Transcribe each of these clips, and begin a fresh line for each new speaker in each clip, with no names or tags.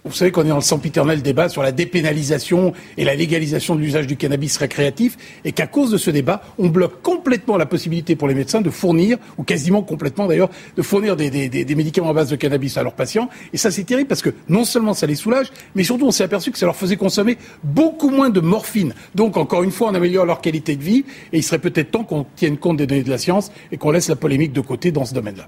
Vous savez qu'on est dans le sempiternel débat sur la dépénalisation et la légalisation de l'usage du cannabis récréatif et qu'à cause de ce débat, on bloque complètement la possibilité pour les médecins de fournir, ou quasiment complètement d'ailleurs, de fournir des médicaments à base de cannabis à leurs patients. Et ça, c'est terrible parce que non seulement ça les soulage, mais surtout on s'est aperçu que ça leur faisait consommer beaucoup moins de morphine. Donc, encore une fois, on améliore leur qualité de vie et il serait peut-être temps qu'on tienne compte des données de la science et qu'on laisse la polémique de côté dans ce domaine-là.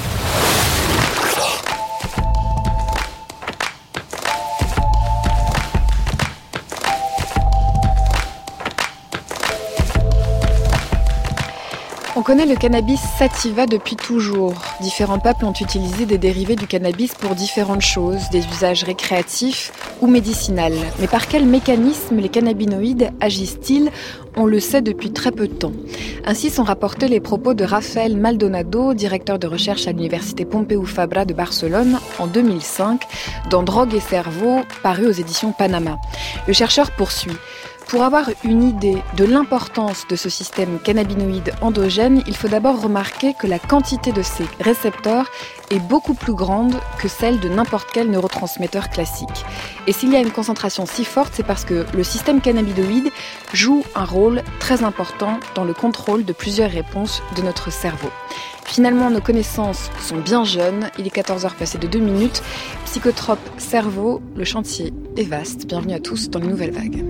On connaît le cannabis sativa depuis toujours. Différents peuples ont utilisé des dérivés du cannabis pour différentes choses, des usages récréatifs ou médicinaux. Mais par quel mécanisme les cannabinoïdes agissent-ils ? On le sait depuis très peu de temps. Ainsi sont rapportés les propos de Rafael Maldonado, directeur de recherche à l'université Pompeu Fabra de Barcelone en 2005, dans Drogue et cerveau, paru aux éditions Panama. Le chercheur poursuit. Pour avoir une idée de l'importance de ce système cannabinoïde endogène, il faut d'abord remarquer que la quantité de ces récepteurs est beaucoup plus grande que celle de n'importe quel neurotransmetteur classique. Et s'il y a une concentration si forte, c'est parce que le système cannabinoïde joue un rôle très important dans le contrôle de plusieurs réponses de notre cerveau. Finalement, nos connaissances sont bien jeunes. Il est 14h passé de 2 minutes. Psychotrope cerveau, le chantier est vaste. Bienvenue à tous dans les nouvelles vagues.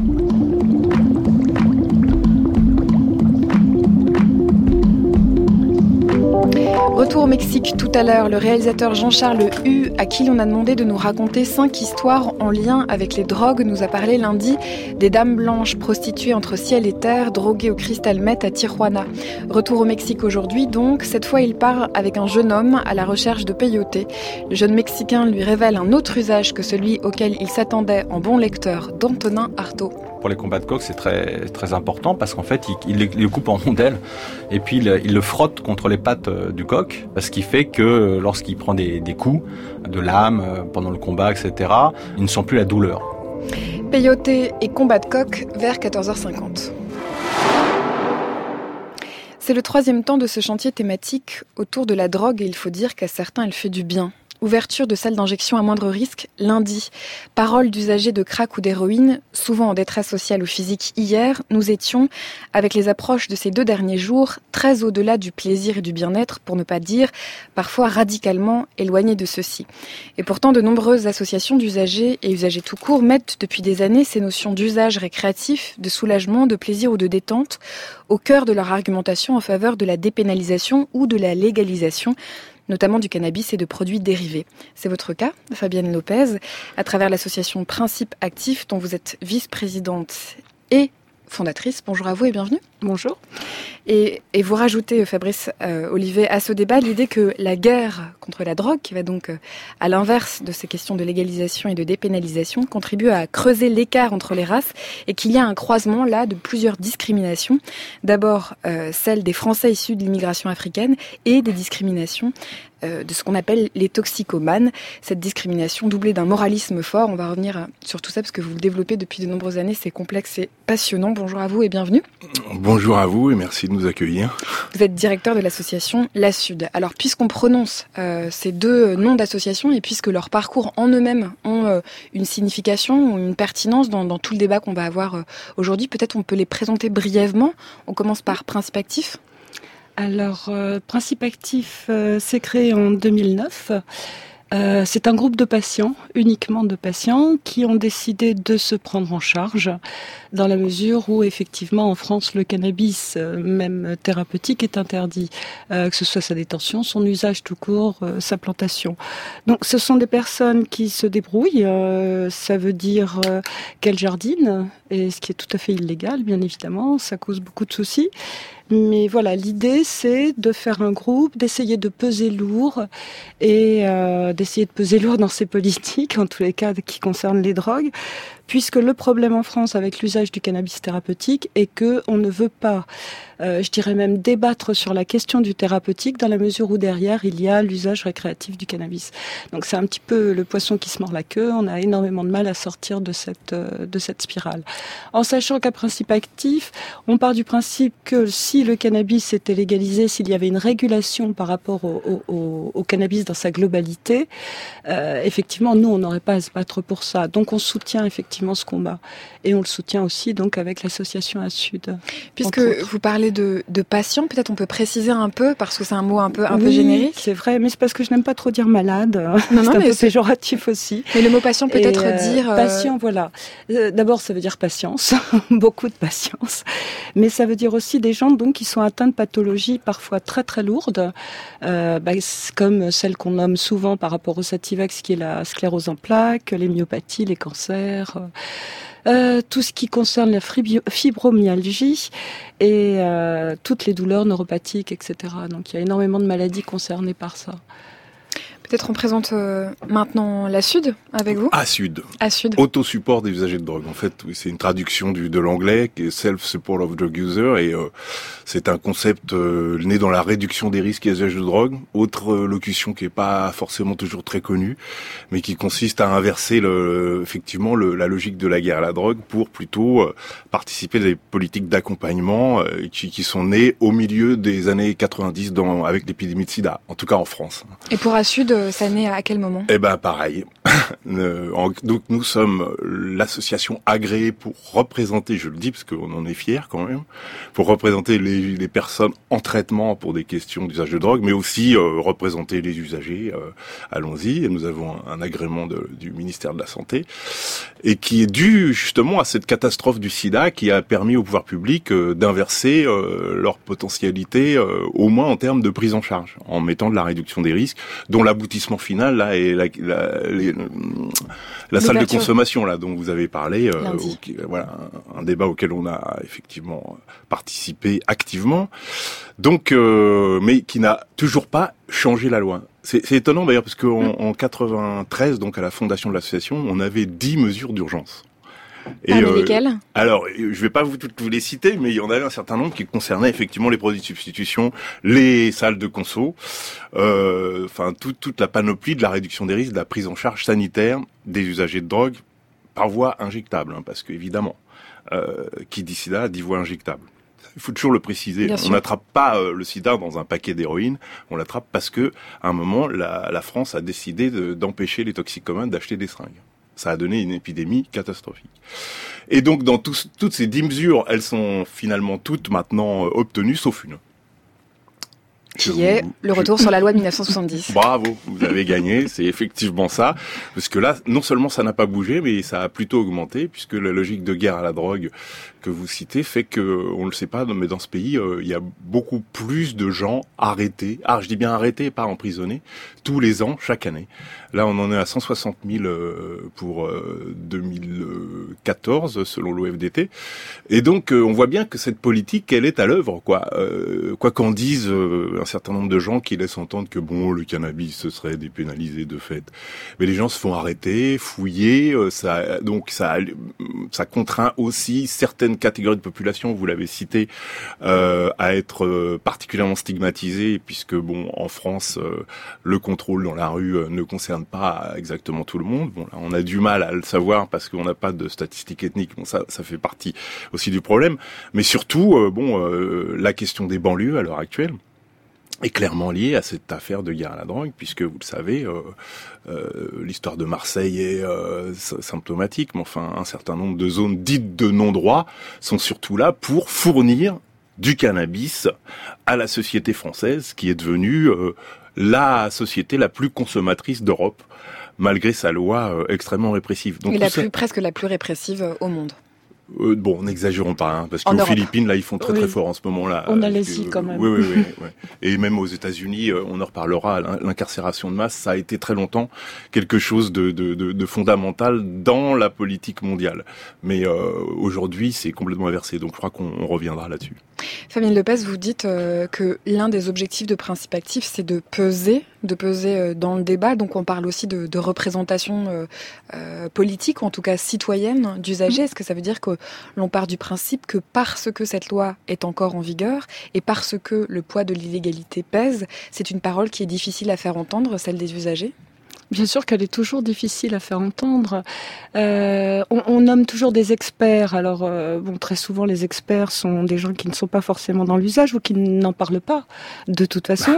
Retour au Mexique tout à l'heure, le réalisateur Jean-Charles Hu, à qui l'on a demandé de nous raconter 5 histoires en lien avec les drogues, nous a parlé lundi des dames blanches prostituées entre ciel et terre, droguées au cristal meth à Tijuana. Retour au Mexique aujourd'hui donc, cette fois il part avec un jeune homme à la recherche de peyote. Le jeune Mexicain lui révèle un autre usage que celui auquel il s'attendait en bon lecteur d'Antonin Artaud.
Pour les combats de coke, c'est très, très important parce qu'en fait, il le coupe en rondelles et puis il le frotte contre les pattes du coq, ce qui fait que lorsqu'il prend des coups de lame pendant le combat, etc., il ne sent plus la douleur.
Peyote et combat de coq vers 14h50. C'est le 3e temps de ce chantier thématique autour de la drogue et il faut dire qu'à certains, elle fait du bien. Ouverture de salles d'injection à moindre risque lundi. Paroles d'usagers de crack ou d'héroïne, souvent en détresse sociale ou physique hier, nous étions, avec les approches de ces 2 derniers jours, très au-delà du plaisir et du bien-être, pour ne pas dire parfois radicalement éloignés de ceux-ci. Et pourtant, de nombreuses associations d'usagers et usagers tout court mettent depuis des années ces notions d'usage récréatif, de soulagement, de plaisir ou de détente au cœur de leur argumentation en faveur de la dépénalisation ou de la légalisation, notamment du cannabis et de produits dérivés. C'est votre cas, Fabienne Lopez, à travers l'association Principe Actif, dont vous êtes vice-présidente et fondatrice. Bonjour à vous et bienvenue.
Bonjour.
Et vous rajoutez, Fabrice Olivet, à ce débat l'idée que la guerre contre la drogue, qui va donc à l'inverse de ces questions de légalisation et de dépénalisation, contribue à creuser l'écart entre les races et qu'il y a un croisement là de plusieurs discriminations. D'abord, celle des Français issus de l'immigration africaine et des discriminations de ce qu'on appelle les toxicomanes. Cette discrimination doublée d'un moralisme fort. On va revenir sur tout ça parce que vous le développez depuis de nombreuses années. C'est complexe et passionnant. Bonjour à vous et bienvenue.
Bonjour à vous et merci de nous accueillir.
Vous êtes directeur de l'association La Sud. Alors, puisqu'on prononce ces 2 noms d'associations et puisque leurs parcours en eux-mêmes ont une signification ou une pertinence dans tout le débat qu'on va avoir aujourd'hui, peut-être on peut les présenter brièvement. On commence par Principe Actif.
Alors, Principe Actif s'est créé en 2009. C'est un groupe de patients, uniquement de patients, qui ont décidé de se prendre en charge dans la mesure où, effectivement, en France, le cannabis, même thérapeutique, est interdit, que ce soit sa détention, son usage tout court, sa plantation. Donc, ce sont des personnes qui se débrouillent, ça veut dire qu'elles jardinent, et ce qui est tout à fait illégal, bien évidemment, ça cause beaucoup de soucis. Mais voilà, l'idée, c'est de faire un groupe, d'essayer de peser lourd et d'essayer de peser lourd dans ces politiques, en tous les cas qui concernent les drogues, puisque le problème en France avec l'usage du cannabis thérapeutique est que on ne veut pas, je dirais même débattre sur la question du thérapeutique dans la mesure où derrière il y a l'usage récréatif du cannabis. Donc c'est un petit peu le poisson qui se mord la queue. On a énormément de mal à sortir de cette spirale. En sachant qu'à principe actif, on part du principe que si le cannabis était légalisé, s'il y avait une régulation par rapport au cannabis dans sa globalité, effectivement, nous, on n'aurait pas à se battre pour ça. Donc, on soutient effectivement ce combat. Et on le soutient aussi donc avec l'association ASUD.
Puisque vous parlez de patients, peut-être on peut préciser un peu, parce que c'est un mot un peu générique.
C'est vrai, mais c'est parce que je n'aime pas trop dire malade.
Non,
c'est un peu péjoratif aussi.
Mais le mot patient peut être dire...
Patient, voilà. D'abord, ça veut dire patience, beaucoup de patience. Mais ça veut dire aussi des gens donc qui sont atteints de pathologies parfois très très lourdes, comme celle qu'on nomme souvent par rapport au Sativex, qui est la sclérose en plaques, les myopathies, les cancers... tout ce qui concerne la fibromyalgie et toutes les douleurs neuropathiques, etc. Donc il y a énormément de maladies concernées par ça.
Peut-être on présente maintenant l'ASUD avec vous.
ASUD.
ASUD.
Autosupport des usagers de drogue. En fait, oui, c'est une traduction de l'anglais qui est Self-Support of Drug User et c'est un concept né dans la réduction des risques et usage de drogue. Autre locution qui est pas forcément toujours très connue, mais qui consiste à inverser la logique de la guerre à la drogue pour plutôt participer à des politiques d'accompagnement qui sont nées au milieu des années 90 avec l'épidémie de sida, en tout cas en France.
Et pour ASUD, ça naît à quel moment ?
Eh ben pareil. Donc nous sommes l'association agréée pour représenter, je le dis parce qu'on en est fiers quand même, pour représenter les personnes en traitement pour des questions d'usage de drogue, mais aussi représenter les usagers. Allons-y, et nous avons un agrément du ministère de la Santé et qui est dû justement à cette catastrophe du sida qui a permis au pouvoir public d'inverser leur potentialité, au moins en termes de prise en charge, en mettant de la réduction des risques, dont l'aboutissement final là est la salle de consommation là dont vous avez parlé, voilà un débat auquel on a effectivement participé activement. Donc, mais qui n'a toujours pas changé la loi. C'est étonnant d'ailleurs parce qu'en 93, donc à la fondation de l'association, on avait 10 mesures d'urgence.
Et lesquelles ?
Alors, je vais pas vous les citer, mais il y en avait un certain nombre qui concernaient effectivement les produits de substitution, les salles de conso, toute la panoplie de la réduction des risques, de la prise en charge sanitaire des usagers de drogue par voie injectable, parce que évidemment, qui dit sida dit voie injectable. Il faut toujours le préciser. On n'attrape pas le sida dans un paquet d'héroïne. On l'attrape parce que, à un moment, la France a décidé d'empêcher les toxicomanes d'acheter des seringues. Ça a donné une épidémie catastrophique. Et donc, dans toutes ces 10 mesures, elles sont finalement toutes maintenant obtenues, sauf une.
Qui est le retour sur la loi de 1970.
Bravo, vous avez gagné, c'est effectivement ça. Parce que là, non seulement ça n'a pas bougé, mais ça a plutôt augmenté, puisque la logique de guerre à la drogue que vous citez fait que, on le sait pas, mais dans ce pays, il y a beaucoup plus de gens arrêtés. Ah, je dis bien arrêtés, pas emprisonnés, tous les ans, chaque année. Là, on en est à 160 000 pour 2014, selon l'OFDT. Et donc, on voit bien que cette politique, elle est à l'œuvre, quoi. Quoi qu'en disent un certain nombre de gens qui laissent entendre que bon, le cannabis, ce serait dépénalisé de fait. Mais les gens se font arrêter, fouiller. Ça contraint aussi certaines catégories de population, vous l'avez cité, à être particulièrement stigmatisées, puisque bon, en France, le contrôle dans la rue ne concerne pas exactement tout le monde. Bon, là, on a du mal à le savoir parce qu'on n'a pas de statistiques ethniques. Bon, ça fait partie aussi du problème. Mais surtout, la question des banlieues à l'heure actuelle est clairement liée à cette affaire de guerre à la drogue, puisque vous le savez, l'histoire de Marseille est symptomatique, mais enfin, un certain nombre de zones dites de non-droit sont surtout là pour fournir du cannabis à la société française, qui est devenue la société la plus consommatrice d'Europe, malgré sa loi extrêmement répressive. Donc,
presque la plus répressive au monde.
Bon, n'exagérons pas, parce qu'aux Philippines, là, ils font très fort en ce moment-là.
En Malaisie, quand même.
Oui. Et même aux États-Unis, on en reparlera, l'incarcération de masse, ça a été très longtemps quelque chose de fondamental dans la politique mondiale. Mais aujourd'hui, c'est complètement inversé, donc je crois qu'on reviendra là-dessus.
Fabienne Lepez, vous dites que l'un des objectifs de Principe Actif, c'est de peser dans le débat. Donc on parle aussi de représentation politique, ou en tout cas citoyenne d'usagers. Est-ce que ça veut dire que l'on part du principe que parce que cette loi est encore en vigueur et parce que le poids de l'illégalité pèse, c'est une parole qui est difficile à faire entendre, celle des usagers ?
Bien sûr qu'elle est toujours difficile à faire entendre. On nomme toujours des experts. Alors, très souvent, les experts sont des gens qui ne sont pas forcément dans l'usage ou qui n'en parlent pas, de toute façon.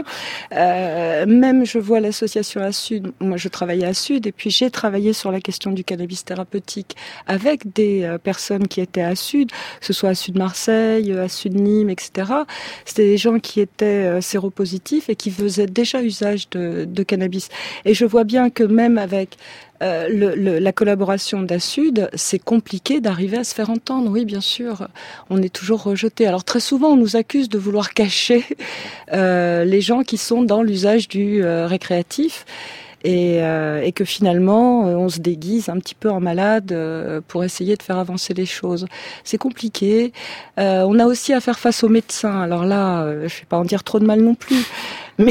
Même, je vois l'association ASUD. Moi, je travaillais à ASUD et puis j'ai travaillé sur la question du cannabis thérapeutique avec des personnes qui étaient à ASUD, que ce soit ASUD Marseille, ASUD Nîmes, etc. C'était des gens qui étaient séropositifs et qui faisaient déjà usage de cannabis. Et je vois bien que même avec la collaboration d'ASUD, c'est compliqué d'arriver à se faire entendre. Oui, bien sûr, on est toujours rejeté. Alors très souvent, on nous accuse de vouloir cacher les gens qui sont dans l'usage du récréatif. Et que finalement, on se déguise un petit peu en malade pour essayer de faire avancer les choses. C'est compliqué. On a aussi à faire face aux médecins. Alors là, je ne vais pas en dire trop de mal non plus. Mais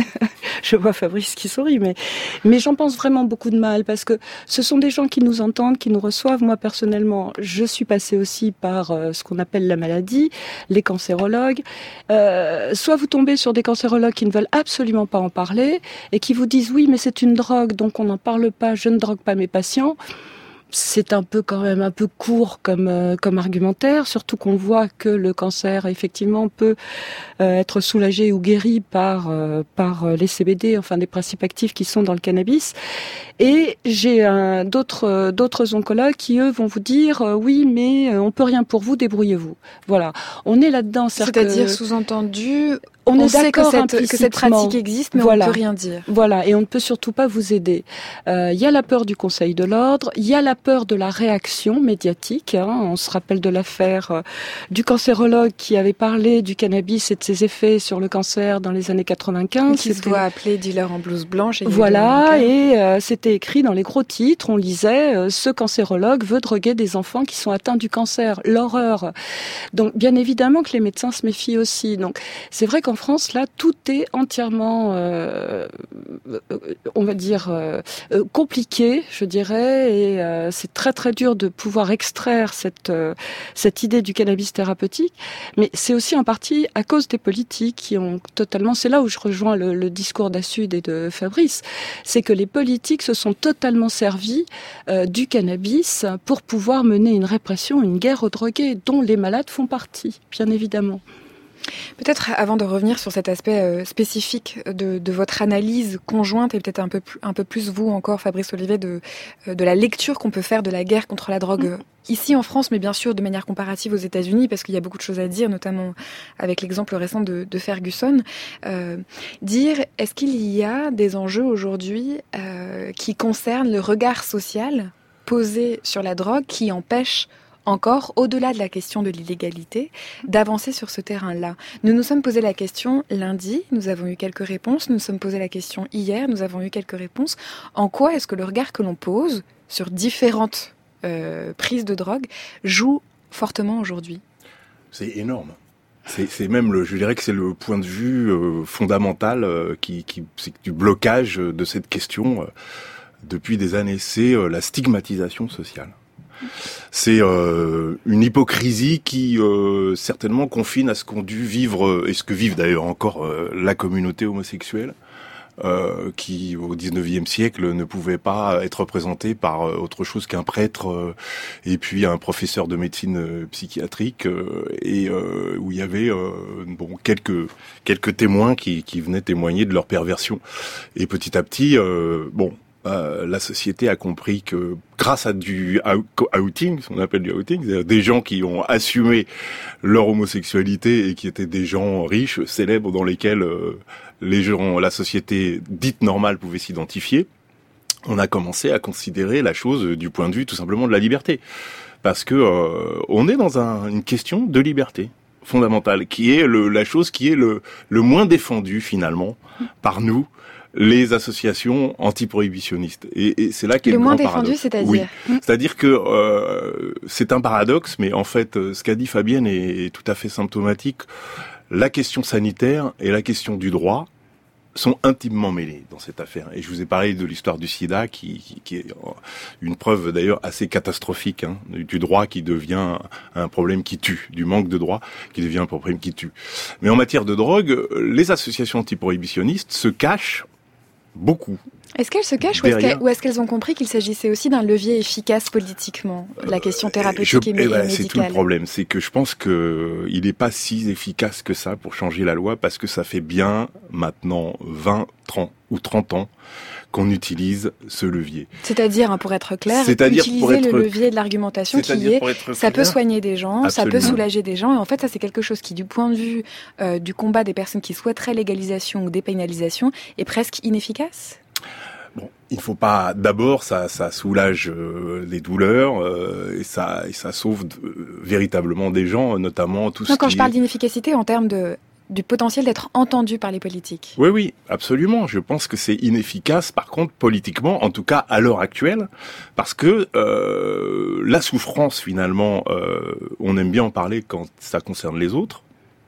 je vois Fabrice qui sourit, mais j'en pense vraiment beaucoup de mal parce que ce sont des gens qui nous entendent, qui nous reçoivent. Moi, personnellement, je suis passée aussi par ce qu'on appelle la maladie, les cancérologues. Soit vous tombez sur des cancérologues qui ne veulent absolument pas en parler et qui vous disent oui, mais c'est une drogue, donc on n'en parle pas, je ne drogue pas mes patients. C'est quand même un peu court comme argumentaire, surtout qu'on voit que le cancer effectivement peut être soulagé ou guéri par les CBD, enfin des principes actifs qui sont dans le cannabis. Et j'ai d'autres oncologues qui eux vont vous dire oui, mais on peut rien pour vous, débrouillez-vous. Voilà, on est là-dedans.
C'est-à-dire sous-entendu. On sait que cette pratique existe, mais voilà, on ne peut rien dire.
Voilà, et on ne peut surtout pas vous aider. Il y a la peur du Conseil de l'ordre, il y a la peur de la réaction médiatique. On se rappelle de l'affaire du cancérologue qui avait parlé du cannabis et de ses effets sur le cancer dans les années 95.
Qui se doit appeler dealer en blouse blanche.
Voilà, et c'était écrit dans les gros titres, on lisait « Ce cancérologue veut droguer des enfants qui sont atteints du cancer ». L'horreur. Donc, bien évidemment que les médecins se méfient aussi. Donc, c'est vrai qu'en France, là, tout est entièrement, on va dire, compliqué, je dirais, et c'est très très dur de pouvoir extraire cette idée du cannabis thérapeutique. Mais c'est aussi en partie à cause des politiques qui ont totalement, c'est là où je rejoins le discours d'ASUD et de Fabrice, c'est que les politiques se sont totalement servis du cannabis pour pouvoir mener une répression, une guerre aux drogués, dont les malades font partie, bien évidemment.
Peut-être avant de revenir sur cet aspect spécifique de votre analyse conjointe et peut-être un peu plus vous encore, Fabrice Olivier, de la lecture qu'on peut faire de la guerre contre la drogue ici en France, mais bien sûr de manière comparative aux États-Unis, parce qu'il y a beaucoup de choses à dire, notamment avec l'exemple récent de Ferguson. Est-ce qu'il y a des enjeux aujourd'hui qui concernent le regard social posé sur la drogue qui empêche encore, au-delà de la question de l'illégalité, d'avancer sur ce terrain-là. Nous nous sommes posé la question lundi, nous avons eu quelques réponses, nous nous sommes posé la question hier, nous avons eu quelques réponses. En quoi est-ce que le regard que l'on pose sur différentes prises de drogue joue fortement aujourd'hui ?
C'est énorme. C'est même je dirais que c'est le point de vue fondamental c'est du blocage de cette question depuis des années. C'est la stigmatisation sociale. C'est une hypocrisie qui certainement confine à ce qu'ont dû vivre, et ce que vivent d'ailleurs encore la communauté homosexuelle, qui au XIXe siècle ne pouvait pas être représentée par autre chose qu'un prêtre et puis un professeur de médecine psychiatrique, et où il y avait quelques témoins qui venaient témoigner de leur perversion. Et petit à petit, la société a compris que grâce à du outing, ce qu'on appelle du outing, c'est-à-dire des gens qui ont assumé leur homosexualité et qui étaient des gens riches, célèbres, dans lesquels la société dite normale pouvait s'identifier, on a commencé à considérer la chose du point de vue tout simplement de la liberté. Parce que on est dans une question de liberté fondamentale, qui est la chose qui est le moins défendue finalement par nous, les associations anti-prohibitionnistes. Et c'est là qu'est le
moins
grand
défendu,
paradoxe.
c'est-à-dire
Oui. C'est-à-dire que c'est un paradoxe, mais en fait, ce qu'a dit Fabienne est tout à fait symptomatique. La question sanitaire et la question du droit sont intimement mêlés dans cette affaire. Et je vous ai parlé de l'histoire du sida, qui est une preuve d'ailleurs assez catastrophique, du droit qui devient un problème qui tue, du manque de droit qui devient un problème qui tue. Mais en matière de drogue, les associations antiprohibitionnistes se cachent beaucoup.
Est-ce qu'elles se cachent ou est-ce qu'elles ont compris qu'il s'agissait aussi d'un levier efficace politiquement, la question thérapeutique et médicale?
C'est tout le problème, c'est que je pense qu'il n'est pas si efficace que ça pour changer la loi, parce que ça fait bien maintenant 20, 30 ou 30 ans qu'on utilise ce levier.
C'est-à-dire, pour être clair, utiliser le levier de l'argumentation qui est, ça peut soigner des gens, absolument. Ça peut soulager des gens, et en fait, ça c'est quelque chose qui, du point de vue du combat des personnes qui souhaiteraient légalisation ou dépénalisation, est presque inefficace.
Bon, il faut pas. D'abord, ça soulage les douleurs et ça sauve véritablement des gens, notamment tout ce qui.
Quand je parle d'inefficacité en termes du potentiel d'être entendu par les politiques.
Oui, absolument. Je pense que c'est inefficace, par contre, politiquement, en tout cas à l'heure actuelle, parce que la souffrance, finalement, on aime bien en parler quand ça concerne les autres,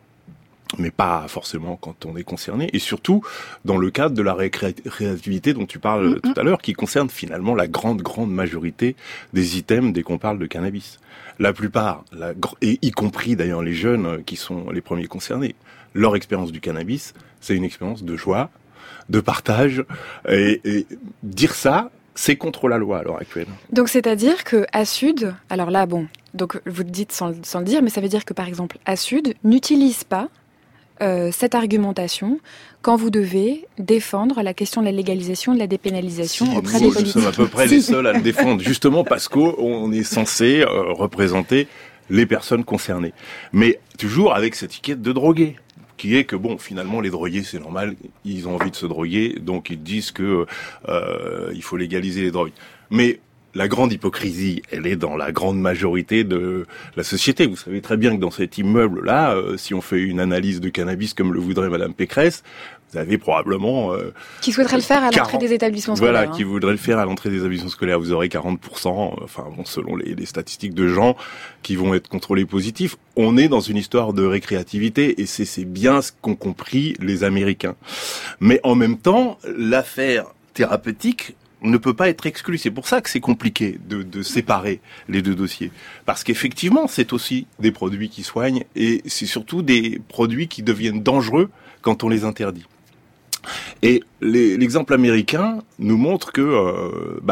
mais pas forcément quand on est concerné, et surtout dans le cadre de la récréativité dont tu parles tout à l'heure, qui concerne finalement la grande majorité des items dès qu'on parle de cannabis. La plupart, et y compris d'ailleurs les jeunes qui sont les premiers concernés, leur expérience du cannabis, c'est une expérience de joie, de partage, et dire ça, c'est contre la loi à l'heure actuelle.
Donc c'est-à-dire que Asud, alors là donc vous le dites sans le dire, mais ça veut dire que par exemple Asud n'utilise pas cette argumentation quand vous devez défendre la question de la légalisation et de la dépénalisation auprès des politiques.
Nous sommes à peu près les seuls à le défendre, justement parce qu'on est censé représenter les personnes concernées. Mais toujours avec cette étiquette de drogué, qui est que finalement les drogués c'est normal, ils ont envie de se droguer, donc ils disent que il faut légaliser les drogues. Mais la grande hypocrisie, elle est dans la grande majorité de la société. Vous savez très bien que dans cet immeuble-là, si on fait une analyse de cannabis comme le voudrait Madame Pécresse, vous avez probablement...
qui souhaiterait le faire à l'entrée des établissements scolaires.
Voilà, qui voudrait le faire à l'entrée des établissements scolaires. Vous aurez 40%, selon les statistiques de gens qui vont être contrôlés positifs. On est dans une histoire de récréativité et c'est bien ce qu'ont compris les Américains. Mais en même temps, l'affaire thérapeutique ne peut pas être exclu. C'est pour ça que c'est compliqué de séparer les deux dossiers. Parce qu'effectivement, c'est aussi des produits qui soignent et c'est surtout des produits qui deviennent dangereux quand on les interdit. Et l'exemple américain nous montre que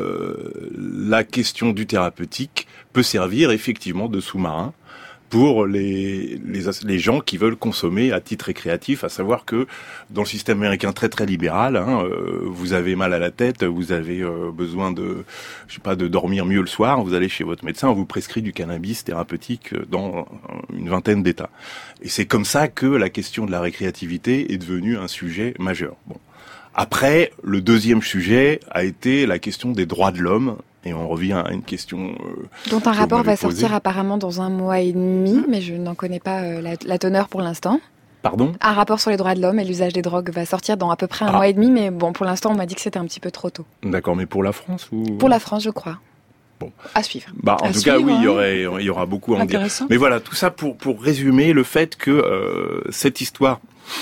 la question du thérapeutique peut servir effectivement de sous-marin pour les gens qui veulent consommer à titre récréatif, à savoir que dans le système américain très libéral, vous avez mal à la tête, vous avez besoin de dormir mieux le soir, vous allez chez votre médecin, on vous prescrit du cannabis thérapeutique dans une vingtaine d'États. Et c'est comme ça que la question de la récréativité est devenue un sujet majeur. Bon. Après, le deuxième sujet a été la question des droits de l'homme. Et on revient à une question
dont un rapport va sortir apparemment dans 1 mois et demi, mais je n'en connais pas la teneur pour l'instant.
Pardon ?
Un rapport sur les droits de l'homme et l'usage des drogues va sortir dans à peu près 1 mois et demi, mais pour l'instant, on m'a dit que c'était un petit peu trop tôt.
D'accord, mais pour la France ou...
Pour la France, je crois.
Bon.
À suivre.
En tout cas, oui, il y aura beaucoup à en dire. Mais voilà, tout ça pour résumer le fait que cette histoire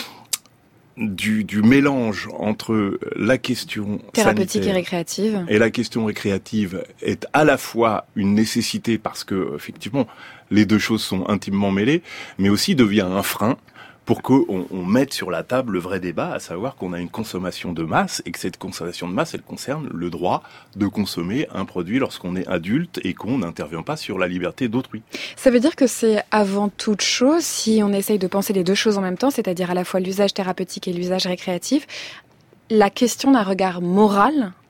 du mélange entre la question
thérapeutique et récréative
et la question récréative est à la fois une nécessité parce que effectivement les deux choses sont intimement mêlées, mais aussi devient un frein pour qu'on mette sur la table le vrai débat, à savoir qu'on a une consommation de masse et que cette consommation de masse, elle concerne le droit de consommer un produit lorsqu'on est adulte et qu'on n'intervient pas sur la liberté d'autrui.
Ça veut dire que c'est avant toute chose, si on essaye de penser les deux choses en même temps, c'est-à-dire à la fois l'usage thérapeutique et l'usage récréatif, la question d'un regard moral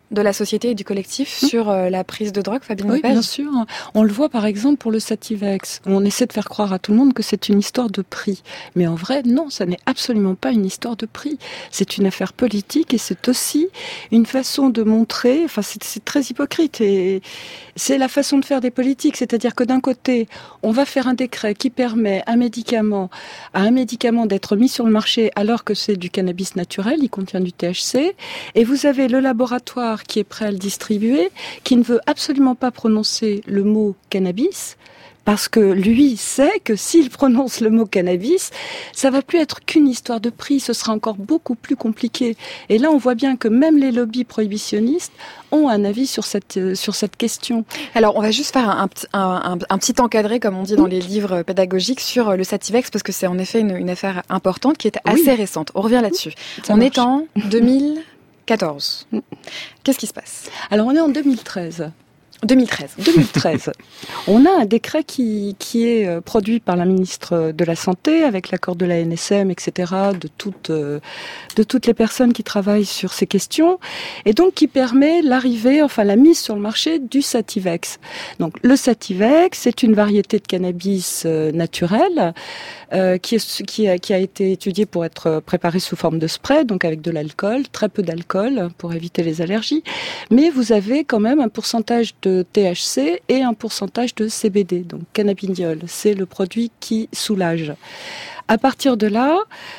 de la société et du collectif sur la prise de drogue, Fabienne
Oui,
Lepage?
bien sûr. On le voit par exemple pour le Sativex. On essaie de faire croire à tout le monde que c'est une histoire de prix. Mais en vrai, non, ça n'est absolument pas une histoire de prix. C'est une affaire politique et c'est aussi une façon de montrer, enfin c'est très hypocrite et c'est la façon de faire des politiques. C'est-à-dire que d'un côté, on va faire un décret qui permet à un médicament d'être mis sur le marché alors que c'est du cannabis naturel, il contient du THC, et vous avez le laboratoire qui est prêt à le distribuer, qui ne veut absolument pas prononcer le mot cannabis, parce que lui sait que s'il prononce le mot cannabis, ça va plus être qu'une histoire de prix, ce sera encore beaucoup plus compliqué. Et là, on voit bien que même les lobbies prohibitionnistes ont un avis sur cette question.
Alors, on va juste faire un petit encadré, comme on dit dans les livres pédagogiques, sur le Sativex, parce que c'est en effet une affaire importante qui est assez récente. On revient là-dessus. On est en 2014. Qu'est-ce qui se passe?
Alors, on est en 2013.
2013.
On a un décret qui est produit par la ministre de la Santé avec l'accord de la NSM, etc., de toutes les personnes qui travaillent sur ces questions, et donc qui permet la mise sur le marché du Sativex. Donc le Sativex, c'est une variété de cannabis naturel qui a été étudiée pour être préparée sous forme de spray, donc avec de l'alcool, très peu d'alcool pour éviter les allergies, mais vous avez quand même un pourcentage de THC et un pourcentage de CBD, donc cannabidiol. C'est le produit qui soulage. À partir de là,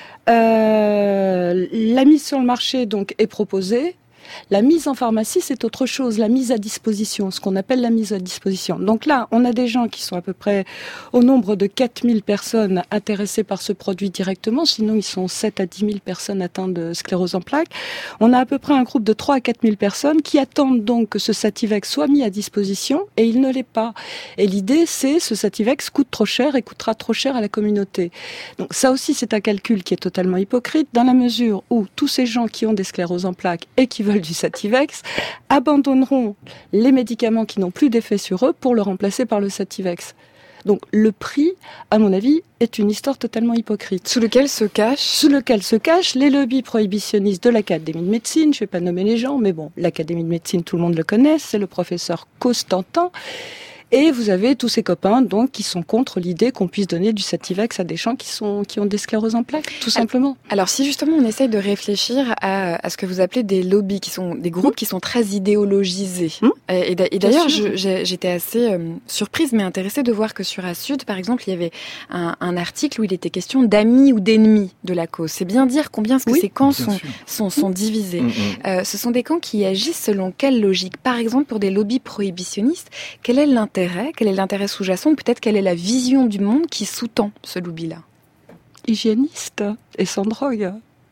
la mise sur le marché donc est proposée. La mise en pharmacie, c'est autre chose, la mise à disposition, ce qu'on appelle la mise à disposition. Donc là, on a des gens qui sont à peu près au nombre de 4000 personnes intéressées par ce produit directement, sinon ils sont 7 à 10 000 personnes atteintes de sclérose en plaques. On a à peu près un groupe de 3 à 4 000 personnes qui attendent donc que ce Sativex soit mis à disposition, et il ne l'est pas. Et l'idée, c'est ce Sativex coûte trop cher et coûtera trop cher à la communauté. Donc ça aussi, c'est un calcul qui est totalement hypocrite, dans la mesure où tous ces gens qui ont des scléroses en plaques et qui veulent du Sativex abandonneront les médicaments qui n'ont plus d'effet sur eux pour le remplacer par le Sativex. Donc le prix, à mon avis, est une histoire totalement hypocrite.
Sous lequel se cachent
les lobbies prohibitionnistes de l'Académie de médecine. Je ne vais pas nommer les gens, mais bon, l'Académie de médecine, tout le monde le connaît, c'est le professeur Costantin. Et vous avez tous ces copains donc qui sont contre l'idée qu'on puisse donner du Sativex à des gens qui ont des scléroses en plaques, tout simplement.
Alors si justement on essaye de réfléchir à ce que vous appelez des lobbies, qui sont des groupes qui sont très idéologisés. Et d'ailleurs j'étais assez surprise mais intéressée de voir que sur Asud, par exemple, il y avait un article où il était question d'amis ou d'ennemis de la cause. C'est bien dire combien ces camps sont divisés. Ce sont des camps qui agissent selon quelle logique? Par exemple, pour des lobbies prohibitionnistes, quel est l'intérêt sous-jacent, ou peut-être quelle est la vision du monde qui sous-tend ce lobby-là?
Hygiéniste et sans drogue.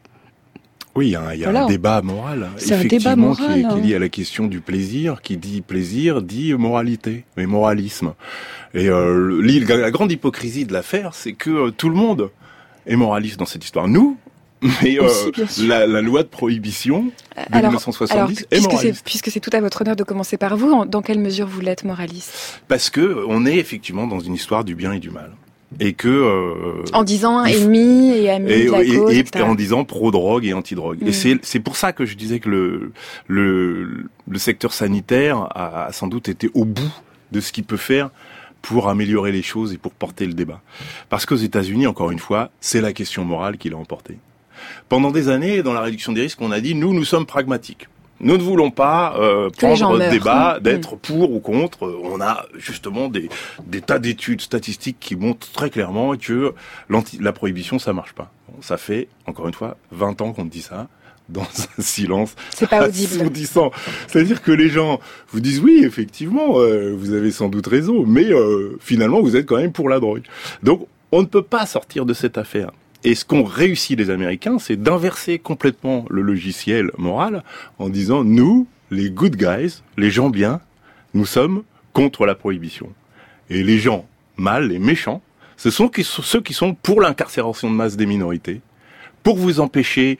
Oui, il y a un débat moral,
c'est effectivement, un débat moral,
qui est lié à la question du plaisir. Qui dit plaisir dit moralité, mais moralisme. Et la grande hypocrisie de l'affaire, c'est que tout le monde est moraliste dans cette histoire. Nous, mais la loi de prohibition de 1970 est moraliste.
Puisque c'est tout à votre honneur de commencer par vous, dans quelle mesure vous l'êtes moraliste?
Parce que on est effectivement dans une histoire du bien et du mal. Et que
en disant ennemi et ami de la cause,
et en disant pro-drogue et anti-drogue. Et c'est pour ça que je disais que le secteur sanitaire a sans doute été au bout de ce qu'il peut faire pour améliorer les choses et pour porter le débat. Parce qu'aux États-Unis, encore une fois, c'est la question morale qui l'a emporté. Pendant des années, dans la réduction des risques, on a dit nous sommes pragmatiques. Nous ne voulons pas prendre le débat d'être pour ou contre. On a justement des tas d'études statistiques qui montrent très clairement que la prohibition, ça marche pas. Bon, ça fait, encore une fois, 20 ans qu'on dit ça, dans un silence assourdissant. C'est-à-dire que les gens vous disent oui, effectivement, vous avez sans doute raison, mais finalement, vous êtes quand même pour la drogue. Donc, on ne peut pas sortir de cette affaire. Et ce qu'ont réussi les Américains, c'est d'inverser complètement le logiciel moral en disant, nous, les good guys, les gens bien, nous sommes contre la prohibition. Et les gens mal, les méchants, ce sont ceux qui sont pour l'incarcération de masse des minorités, pour vous empêcher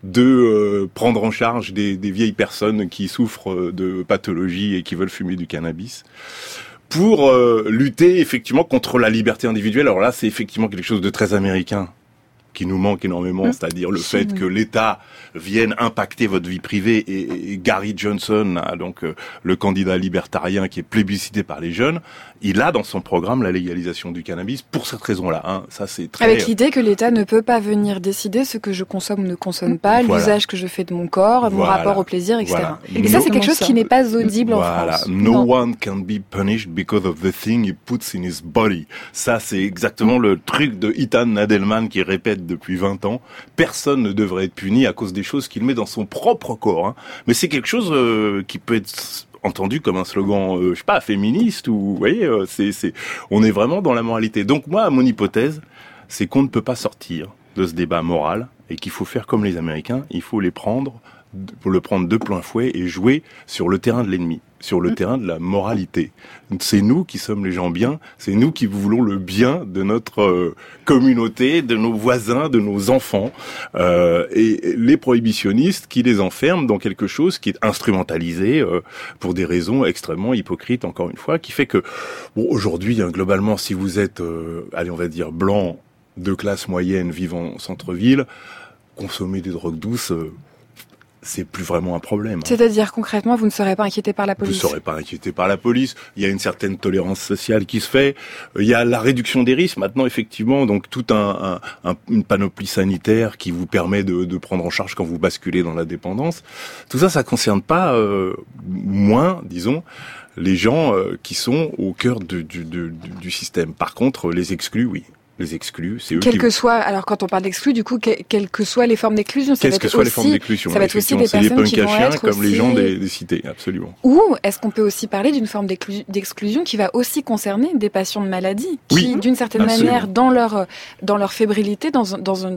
de prendre en charge des vieilles personnes qui souffrent de pathologies et qui veulent fumer du cannabis, pour lutter effectivement contre la liberté individuelle. Alors là, c'est effectivement quelque chose de très américain, qui nous manque énormément, c'est-à-dire le fait que l'État vienne impacter votre vie privée. Et Gary Johnson, donc le candidat libertarien qui est plébiscité par les jeunes, il a dans son programme la légalisation du cannabis pour cette raison-là. Hein. Ça, c'est très...
Avec l'idée que l'État ne peut pas venir décider ce que je consomme ou ne consomme pas, l'usage que je fais de mon corps, mon rapport au plaisir, etc. Et ça, c'est quelque chose qui n'est pas audible en France.
No one can be punished because of the thing he puts in his body. Ça, c'est exactement le truc de Ethan Nadelman qui répète depuis 20 ans. Personne ne devrait être puni à cause des choses qu'il met dans son propre corps. Hein. Mais c'est quelque chose qui peut être entendu comme un slogan, je sais pas, féministe, ou vous voyez, on est vraiment dans la moralité. Donc moi, mon hypothèse, c'est qu'on ne peut pas sortir de ce débat moral et qu'il faut faire comme les Américains, il faut le prendre de plein fouet et jouer sur le terrain de l'ennemi, sur le terrain de la moralité. C'est nous qui sommes les gens bien, c'est nous qui voulons le bien de notre communauté, de nos voisins, de nos enfants, et les prohibitionnistes qui les enferment dans quelque chose qui est instrumentalisé pour des raisons extrêmement hypocrites, encore une fois, qui fait que, bon, aujourd'hui, hein, globalement, si vous êtes, allez, on va dire, blanc, de classe moyenne, vivant en centre-ville, consommer des drogues douces... c'est plus vraiment un problème.
C'est-à-dire, concrètement, vous ne serez pas inquiété par la police?
Vous ne serez pas inquiété par la police. Il y a une certaine tolérance sociale qui se fait. Il y a la réduction des risques. Maintenant, effectivement, donc toute une panoplie sanitaire qui vous permet de prendre en charge quand vous basculez dans la dépendance. Tout ça, ça concerne pas moins, disons, les gens qui sont au cœur du système. Par contre, les exclus, oui. Les exclus, c'est eux
alors quand on parle d'exclus, du coup, quelles que soient les formes d'exclusion, ça va être aussi, les
formes d'exclusion,
ça va être aussi des personnes qui vont être
comme les gens des cités, absolument.
Ou est-ce qu'on peut aussi parler d'une forme d'exclusion qui va aussi concerner des patients de maladie, qui, d'une certaine manière, dans leur fébrilité, dans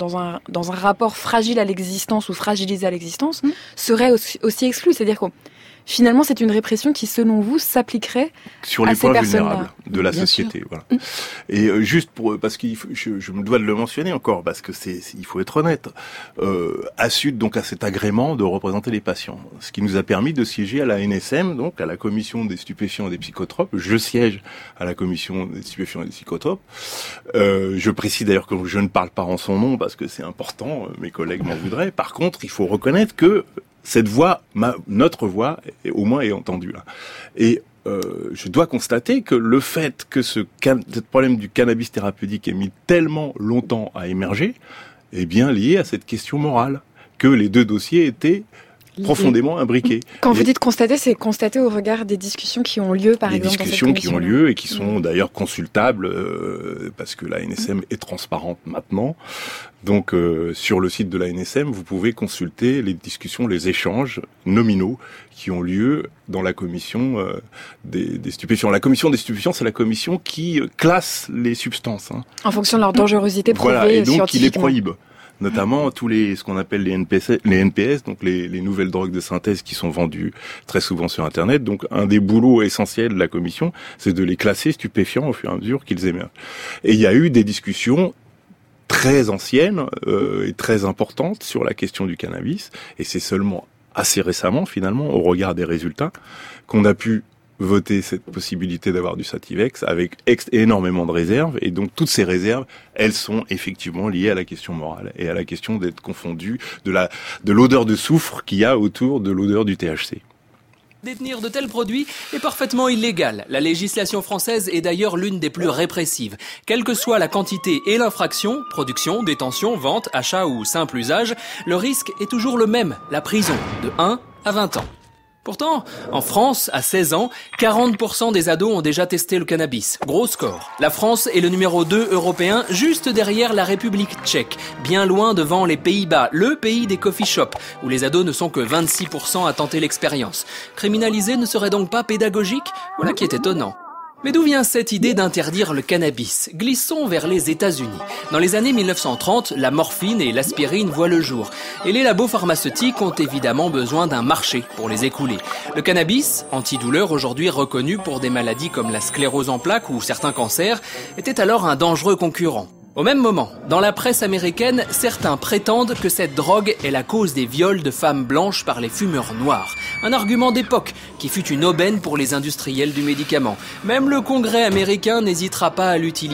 un rapport fragile à l'existence ou fragilisé à l'existence, seraient aussi exclus. C'est-à-dire qu'on finalement, c'est une répression qui, selon vous, s'appliquerait
sur les points vulnérables de la société. Voilà. Et juste parce que je me dois de le mentionner encore, parce que il faut être honnête. ASUD donc a cet agrément de représenter les patients, ce qui nous a permis de siéger à la NSM, donc à la commission des stupéfiants et des psychotropes. Je siège à la commission des stupéfiants et des psychotropes. Je précise d'ailleurs que je ne parle pas en son nom parce que c'est important. Mes collègues m'en voudraient. Par contre, il faut reconnaître que cette voix, notre voix, au moins est entendue là. Et je dois constater que le fait que ce problème du cannabis thérapeutique ait mis tellement longtemps à émerger est bien lié à cette question morale, que les deux dossiers étaient profondément imbriqués.
Quand vous dites constater, c'est constater au regard des discussions qui ont lieu, par exemple, dans cette commission.
Des discussions qui ont lieu et qui sont d'ailleurs consultables, parce que la NSM est transparente maintenant. Donc, sur le site de la NSM, vous pouvez consulter les discussions, les échanges nominaux qui ont lieu dans la commission des stupéfiants. La commission des stupéfiants, c'est la commission qui classe les substances. Hein.
En fonction de leur dangerosité prouvée
scientifiquement. Voilà, et donc qui les prohibe. Notamment ce qu'on appelle les NPS, donc les nouvelles drogues de synthèse qui sont vendues très souvent sur Internet. Donc un des boulots essentiels de la commission, c'est de les classer stupéfiants au fur et à mesure qu'ils émergent. Et il y a eu des discussions très anciennes et très importantes sur la question du cannabis. Et c'est seulement assez récemment, finalement, au regard des résultats, qu'on a pu voter cette possibilité d'avoir du Sativex avec énormément de réserves. Et donc, toutes ces réserves, elles sont effectivement liées à la question morale et à la question d'être confondu de l'odeur de soufre qu'il y a autour de l'odeur du THC.
Détenir de tels produits est parfaitement illégal. La législation française est d'ailleurs l'une des plus répressives. Quelle que soit la quantité et l'infraction, production, détention, vente, achat ou simple usage, le risque est toujours le même, la prison, de 1 à 20 ans. Pourtant, en France, à 16 ans, 40% des ados ont déjà testé le cannabis. Gros score. La France est le numéro 2 européen, juste derrière la République tchèque, bien loin devant les Pays-Bas, le pays des coffee shops, où les ados ne sont que 26% à tenter l'expérience. Criminaliser ne serait donc pas pédagogique? Voilà qui est étonnant. Mais d'où vient cette idée d'interdire le cannabis? Glissons vers les États-Unis. Dans les années 1930, la morphine et l'aspirine voient le jour. Et les labos pharmaceutiques ont évidemment besoin d'un marché pour les écouler. Le cannabis, antidouleur aujourd'hui reconnu pour des maladies comme la sclérose en plaques ou certains cancers, était alors un dangereux concurrent. Au même moment, dans la presse américaine, certains prétendent que cette drogue est la cause des viols de femmes blanches par les fumeurs noirs. Un argument d'époque qui fut une aubaine pour les industriels du médicament. Même le Congrès américain n'hésitera pas à l'utiliser.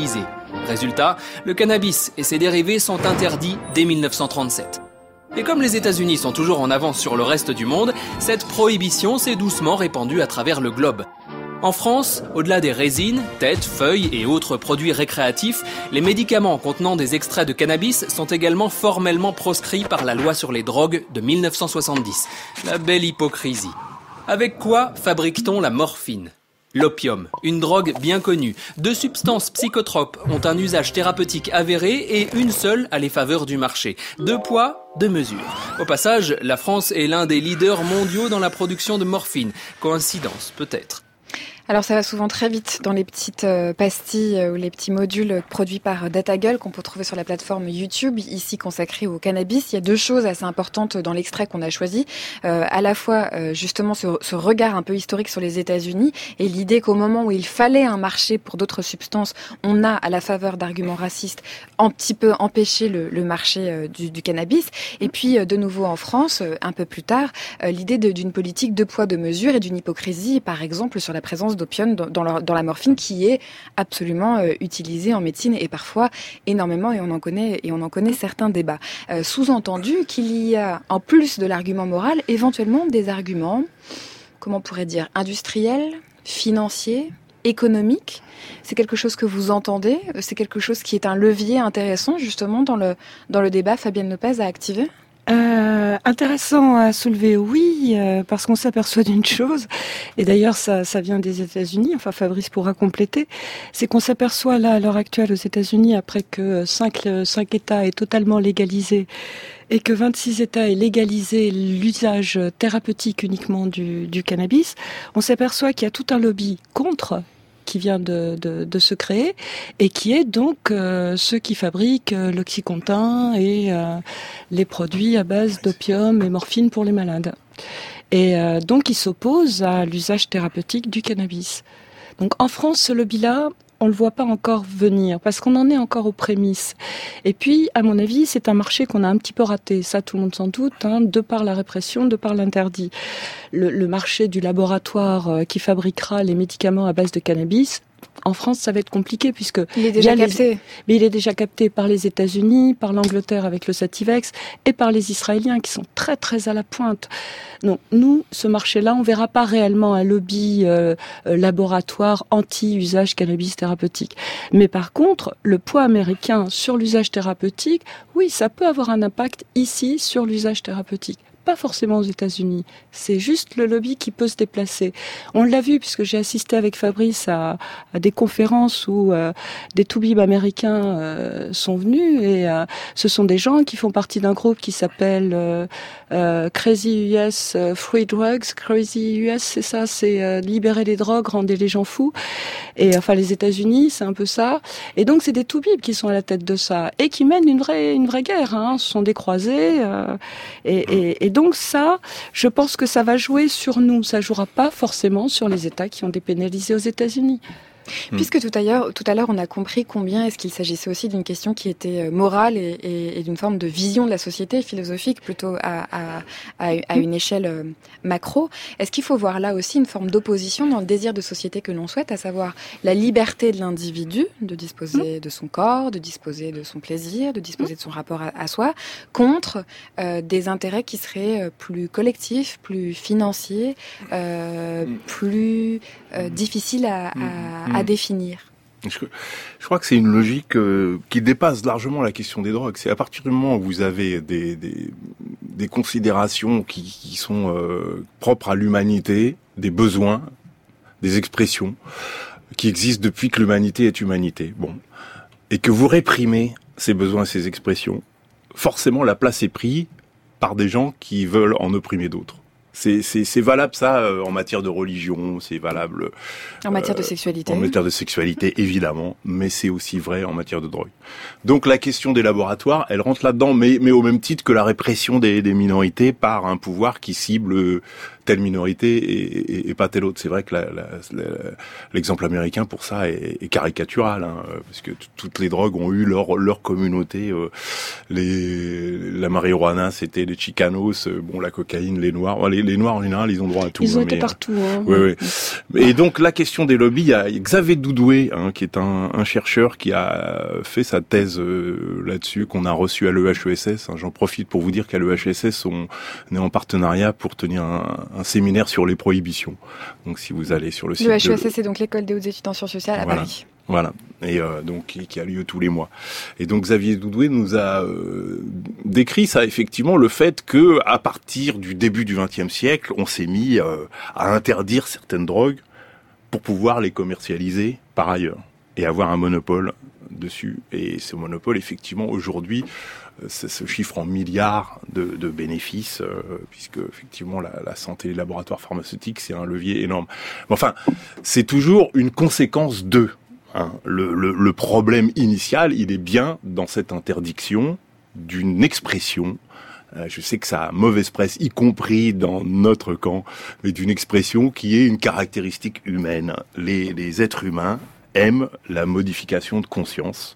Résultat, le cannabis et ses dérivés sont interdits dès 1937. Et comme les États-Unis sont toujours en avance sur le reste du monde, cette prohibition s'est doucement répandue à travers le globe. En France, au-delà des résines, têtes, feuilles et autres produits récréatifs, les médicaments contenant des extraits de cannabis sont également formellement proscrits par la loi sur les drogues de 1970. La belle hypocrisie. Avec quoi fabrique-t-on la morphine ? L'opium, une drogue bien connue. 2 substances psychotropes ont un usage thérapeutique avéré et une seule a les faveurs du marché. 2 poids, 2 mesures. Au passage, la France est l'un des leaders mondiaux dans la production de morphine. Coïncidence, peut-être.
Alors ça va souvent très vite dans les petites pastilles ou les petits modules produits par DataGull qu'on peut trouver sur la plateforme YouTube, ici consacrée au cannabis. Il y a 2 choses assez importantes dans l'extrait qu'on a choisi. À la fois justement ce regard un peu historique sur les États-Unis et l'idée qu'au moment où il fallait un marché pour d'autres substances, on a à la faveur d'arguments racistes un petit peu empêché le marché du cannabis. Et puis de nouveau en France, un peu plus tard, l'idée d'une politique 2 poids 2 mesures et d'une hypocrisie, par exemple sur la présence d'opium dans la morphine qui est absolument utilisée en médecine et parfois énormément et on en connaît certains débats. Sous-entendu qu'il y a en plus de l'argument moral éventuellement des arguments, comment on pourrait dire, industriels, financiers, économiques. C'est quelque chose que vous entendez, c'est quelque chose qui est un levier intéressant justement dans le débat. Fabienne Lopez a activé.
Intéressant à soulever, oui, parce qu'on s'aperçoit d'une chose, et d'ailleurs ça vient des États-Unis, enfin Fabrice pourra compléter, c'est qu'on s'aperçoit là à l'heure actuelle aux États-Unis, après que 5 États aient totalement légalisé et que 26 États aient légalisé l'usage thérapeutique uniquement du cannabis, on s'aperçoit qu'il y a tout un lobby contre qui vient de se créer et qui est donc ceux qui fabriquent l'Oxycontin et les produits à base d'opium et morphine pour les malades. Et donc ils s'opposent à l'usage thérapeutique du cannabis. Donc en France, ce lobby-là, on le voit pas encore venir parce qu'on en est encore aux prémices. Et puis, à mon avis, c'est un marché qu'on a un petit peu raté. Ça, tout le monde s'en doute, de par la répression, de par l'interdit. Le marché du laboratoire qui fabriquera les médicaments à base de cannabis, en France, ça va être compliqué puisque
il est déjà capté.
Mais il est déjà capté par les États-Unis, par l'Angleterre avec le Sativex et par les Israéliens qui sont très très à la pointe. Donc nous, ce marché-là, on verra pas réellement un lobby laboratoire anti-usage cannabis thérapeutique. Mais par contre, le poids américain sur l'usage thérapeutique, oui, ça peut avoir un impact ici sur l'usage thérapeutique. Pas forcément aux États-Unis. C'est juste le lobby qui peut se déplacer. On l'a vu puisque j'ai assisté avec Fabrice à des conférences où des toubibs américains sont venus et ce sont des gens qui font partie d'un groupe qui s'appelle Crazy US Free Drugs. Crazy US, c'est ça, c'est libérer les drogues, rendez les gens fous. Et enfin les États-Unis, c'est un peu ça. Et donc c'est des toubibs qui sont à la tête de ça et qui mènent une vraie guerre. Ce sont des croisés et donc ça, je pense que ça va jouer sur nous. Ça jouera pas forcément sur les États qui ont dépénalisé aux États-Unis.
Puisque tout à l'heure, on a compris combien est-ce qu'il s'agissait aussi d'une question qui était morale et d'une forme de vision de la société philosophique plutôt à une échelle macro. Est-ce qu'il faut voir là aussi une forme d'opposition dans le désir de société que l'on souhaite, à savoir la liberté de l'individu de disposer de son corps, de disposer de son plaisir, de disposer de son rapport à soi, contre des intérêts qui seraient plus collectifs, plus financiers, plus difficiles à définir.
Je crois que c'est une logique qui dépasse largement la question des drogues. C'est à partir du moment où vous avez des considérations qui sont propres à l'humanité, des besoins, des expressions qui existent depuis que l'humanité est humanité. Bon, et que vous réprimez ces besoins et ces expressions, forcément la place est prise par des gens qui veulent en opprimer d'autres. C'est valable ça en matière de religion, c'est valable
en matière de sexualité.
En matière de sexualité évidemment, mais c'est aussi vrai en matière de drogue. Donc la question des laboratoires, elle rentre là-dedans, mais au même titre que la répression des minorités par un pouvoir qui cible telle minorité et pas telle autre. C'est vrai que l'exemple américain pour ça est caricatural, hein, parce que toutes les drogues ont eu leur communauté. La marijuana, c'était les Chicanos, la cocaïne, les Noirs. Les Noirs en général, ils ont droit à tout.
Ils ont été partout. Hein.
Oui. Et donc la question des lobbies, il y a Xavier Doudoué, hein, qui est un chercheur qui a fait sa thèse là-dessus, qu'on a reçu à l'EHESS. Hein. J'en profite pour vous dire qu'à l'EHESS, on est en partenariat pour tenir un séminaire sur les prohibitions. Donc si vous allez sur le site
l'EHESS, c'est donc l'école des hautes études en sciences sociales à Paris.
Voilà, et donc qui a lieu tous les mois. Et donc Xavier Doudoué nous a décrit ça, effectivement, le fait que à partir du début du XXe siècle, on s'est mis à interdire certaines drogues pour pouvoir les commercialiser par ailleurs et avoir un monopole dessus. Et ce monopole, effectivement, aujourd'hui, ça se chiffre en milliards de bénéfices, puisque effectivement la santé et les laboratoires pharmaceutiques, c'est un levier énorme. Mais enfin, c'est toujours une conséquence de. Hein. Le problème initial, il est bien dans cette interdiction d'une expression. Je sais que ça a mauvaise presse, y compris dans notre camp, mais d'une expression qui est une caractéristique humaine. Les êtres humains aiment la modification de conscience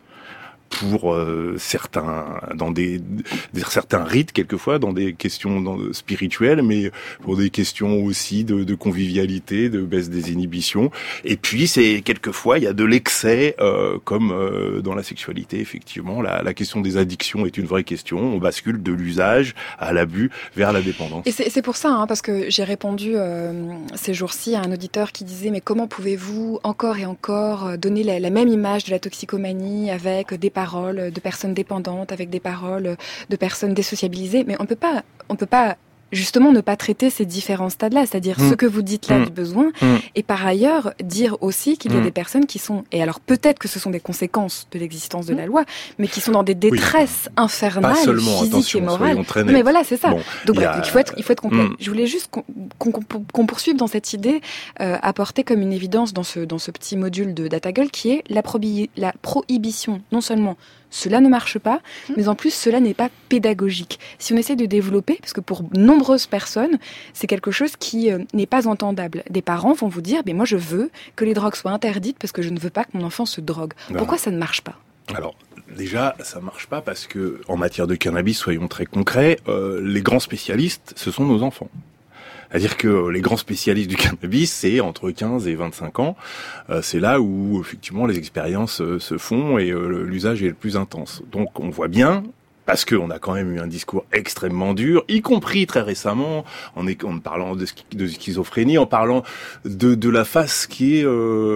pour certains, dans certains rites quelquefois, dans des questions spirituelles, mais pour des questions aussi de convivialité, de baisse des inhibitions. Et puis c'est quelquefois il y a de l'excès, comme dans la sexualité, effectivement. La question des addictions est une vraie question. On bascule de l'usage à l'abus vers la dépendance.
Et c'est pour ça, hein, parce que j'ai répondu ces jours-ci à un auditeur qui disait mais comment pouvez-vous encore et encore donner la même image de la toxicomanie avec des paroles de personnes dépendantes, avec des paroles de personnes désociabilisées, mais on peut pas justement ne pas traiter ces différents stades-là, c'est-à-dire ce que vous dites là du besoin, et par ailleurs dire aussi qu'il y a des personnes qui sont, et alors peut-être que ce sont des conséquences de l'existence de la loi, mais qui sont dans des détresses infernales, physiques et morales. Mais voilà, c'est ça. Bon, donc il faut être complet. Je voulais juste qu'on poursuive dans cette idée apportée comme une évidence dans ce petit module de DataGull qui est la prohibition. Non seulement cela ne marche pas, mais en plus cela n'est pas pédagogique. Si on essaie de développer, parce que pour nombreuses personnes, c'est quelque chose qui n'est pas entendable. Des parents vont vous dire, mais moi je veux que les drogues soient interdites parce que je ne veux pas que mon enfant se drogue. Pourquoi ça ne marche pas ?
Alors, déjà, ça marche pas parce que, en matière de cannabis, soyons très concrets, les grands spécialistes, ce sont nos enfants. C'est-à-dire que les grands spécialistes du cannabis, c'est entre 15 et 25 ans. C'est là où, effectivement, les expériences se font et l'usage est le plus intense. Donc, on voit bien, parce qu'on a quand même eu un discours extrêmement dur, y compris très récemment, en parlant de schizophrénie, en parlant de la face qui est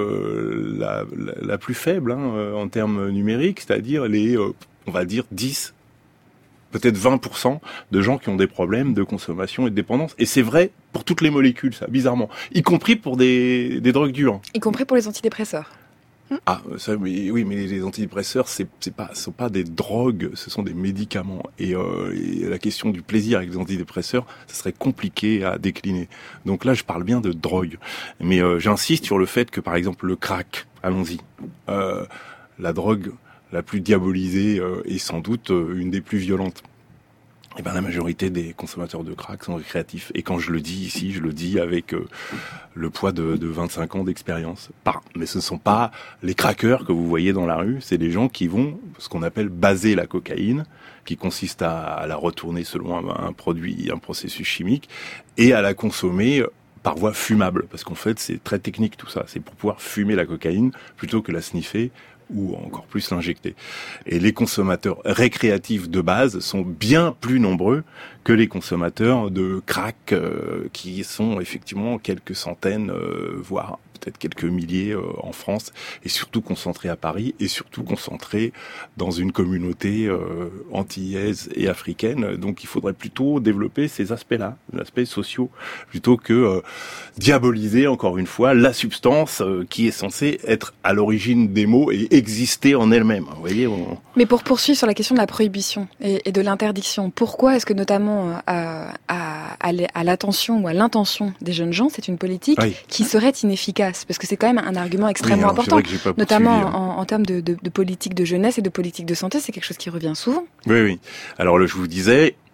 la plus faible en termes numériques, c'est-à-dire on va dire 10, peut-être 20% de gens qui ont des problèmes de consommation et de dépendance. Et c'est vrai pour toutes les molécules, ça, bizarrement. Y compris pour des drogues dures.
Y compris pour les antidépresseurs.
Ah, ça, mais les antidépresseurs, ce sont pas des drogues, ce sont des médicaments. Et la question du plaisir avec les antidépresseurs, ça serait compliqué à décliner. Donc là, je parle bien de drogue. Mais j'insiste sur le fait que, par exemple, le crack, allons-y, la drogue la plus diabolisée et sans doute une des plus violentes. Eh ben, la majorité des consommateurs de crack sont récréatifs. Et quand je le dis ici, je le dis avec le poids de 25 ans d'expérience. Mais ce ne sont pas les craqueurs que vous voyez dans la rue, c'est des gens qui vont, ce qu'on appelle baser la cocaïne, qui consiste à la retourner selon un processus chimique, et à la consommer par voie fumable. Parce qu'en fait, c'est très technique tout ça. C'est pour pouvoir fumer la cocaïne plutôt que la sniffer ou encore plus l'injecter. Et les consommateurs récréatifs de base sont bien plus nombreux que les consommateurs de crack, qui sont effectivement quelques centaines, voire peut-être quelques milliers en France, et surtout concentrés à Paris, et surtout concentrés dans une communauté antillaise et africaine. Donc il faudrait plutôt développer ces aspects-là, les aspects sociaux, plutôt que diaboliser, encore une fois, la substance qui est censée être à l'origine des maux et exister en elle-même. Vous voyez,
Mais pour poursuivre sur la question de la prohibition et de l'interdiction, pourquoi est-ce que notamment à l'attention ou à l'intention des jeunes gens, c'est une politique qui serait inefficace? Parce que c'est quand même un argument extrêmement important, notamment en termes de politique de jeunesse et de politique de santé, c'est quelque chose qui revient souvent.
Oui. Alors je vous disais,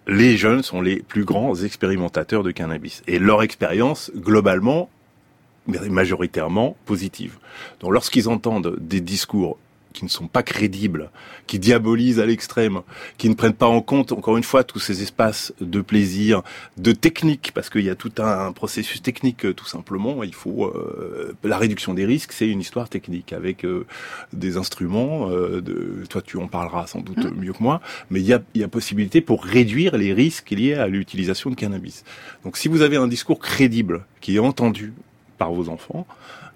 les jeunes sont les plus grands expérimentateurs de cannabis. Et leur expérience, globalement, majoritairement positive. Donc lorsqu'ils entendent des discours qui ne sont pas crédibles, qui diabolisent à l'extrême, qui ne prennent pas en compte, encore une fois, tous ces espaces de plaisir, de technique, parce qu'il y a tout un processus technique, tout simplement. Il faut la réduction des risques, c'est une histoire technique avec des instruments. Toi, tu en parleras sans doute mieux que moi, mais il y a possibilité pour réduire les risques liés à l'utilisation de cannabis. Donc, si vous avez un discours crédible qui est entendu par vos enfants,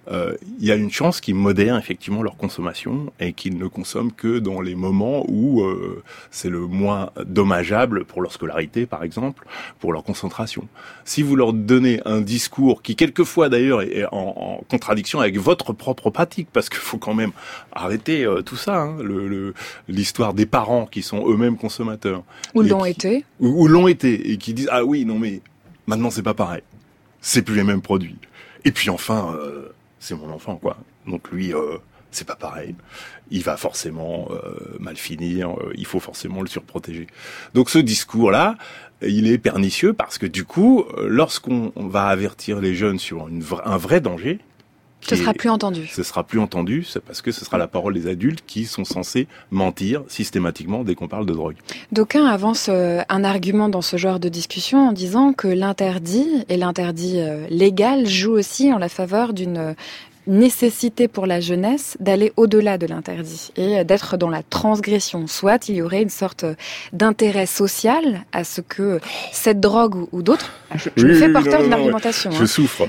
il y a une chance qu'ils modèrent effectivement leur consommation et qu'ils ne consomment que dans les moments où c'est le moins dommageable pour leur scolarité, par exemple, pour leur concentration. Si vous leur donnez un discours qui, quelquefois d'ailleurs, est en contradiction avec votre propre pratique, parce qu'il faut quand même arrêter tout ça, hein, l'histoire des parents qui sont eux-mêmes consommateurs.
Ou l'ont été.
Ou l'ont été, et qui disent « Ah oui, non mais maintenant c'est pas pareil, c'est plus les mêmes produits. » Et puis enfin... c'est mon enfant, quoi. Donc lui, c'est pas pareil. Il va forcément mal finir. Il faut forcément le surprotéger. Donc ce discours-là, il est pernicieux parce que du coup, lorsqu'on va avertir les jeunes sur un vrai danger,
ce sera plus entendu.
Ce sera plus entendu, c'est parce que ce sera la parole des adultes qui sont censés mentir systématiquement dès qu'on parle de drogue.
D'aucuns avancent un argument dans ce genre de discussion en disant que l'interdit et l'interdit légal jouent aussi en la faveur d'une nécessité pour la jeunesse d'aller au-delà de l'interdit et d'être dans la transgression. Soit il y aurait une sorte d'intérêt social à ce que cette drogue ou d'autres, je me fais porteur d'une argumentation,
je souffre,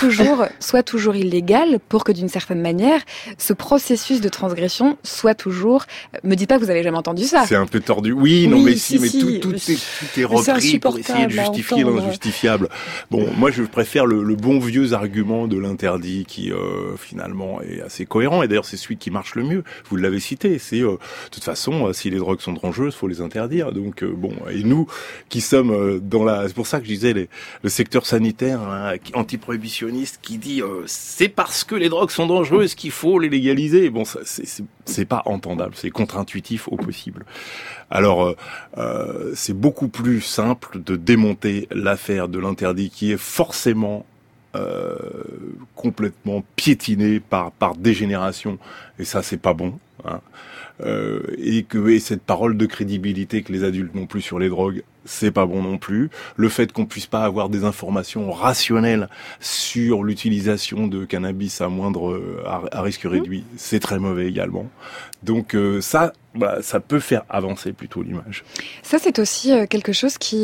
soit toujours illégale pour que d'une certaine manière ce processus de transgression soit toujours. Me dites pas que vous avez jamais entendu ça.
C'est un peu tordu. Oui, non, mais si, mais tout est repris pour essayer de justifier l'injustifiable. Bon, moi je préfère le bon vieux argument de l'interdit qui finalement est assez cohérent, et d'ailleurs c'est celui qui marche le mieux. Vous l'avez cité, c'est de toute façon si les drogues sont dangereuses, faut les interdire. Donc bon, et nous qui sommes c'est pour ça que je disais le secteur sanitaire antiprohibitionniste qui dit c'est parce que les drogues sont dangereuses qu'il faut les légaliser. Bon, ça, c'est pas entendable, c'est contre-intuitif au possible. Alors c'est beaucoup plus simple de démonter l'affaire de l'interdit qui est forcément complètement piétiné par dégénération, et ça c'est pas bon, hein. Et cette parole de crédibilité que les adultes n'ont plus sur les drogues, c'est pas bon non plus. Le fait qu'on puisse pas avoir des informations rationnelles sur l'utilisation de cannabis à risque réduit, c'est très mauvais également. Donc ça peut faire avancer plutôt l'image.
Ça, c'est aussi quelque chose qui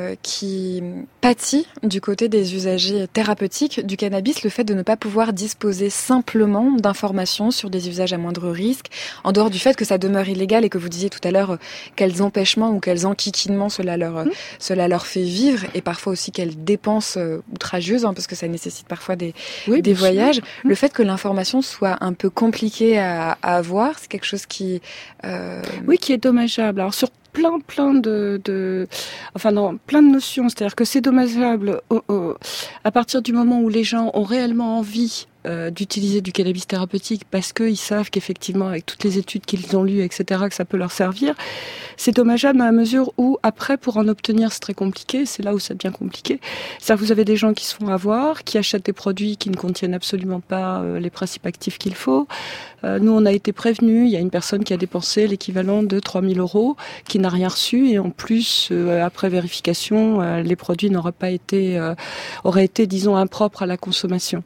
pâtit du côté des usagers thérapeutiques du cannabis, le fait de ne pas pouvoir disposer simplement d'informations sur des usages à moindre risque, en dehors du fait que ça demeure illégal et que vous disiez tout à l'heure quels empêchements ou quels enquiquinements cela leur fait vivre, et parfois aussi quelles dépenses outrageeuses, parce que ça nécessite parfois des voyages. Le fait que l'information soit un peu compliquée à avoir, c'est quelque chose qui...
Oui, qui est dommageable. Alors sur plein de notions, c'est-à-dire que c'est dommageable à partir du moment où les gens ont réellement envie d'utiliser du cannabis thérapeutique parce qu'ils savent qu'effectivement, avec toutes les études qu'ils ont lues, etc., que ça peut leur servir. C'est dommageable dans la mesure où, après, pour en obtenir, c'est très compliqué. C'est là où ça devient compliqué. C'est-à-dire que vous avez des gens qui se font avoir, qui achètent des produits qui ne contiennent absolument pas les principes actifs qu'il faut. Nous, on a été prévenus. Il y a une personne qui a dépensé l'équivalent de 3 000 €, qui n'a rien reçu. Et en plus, après vérification, les produits auraient été, disons, impropres à la consommation.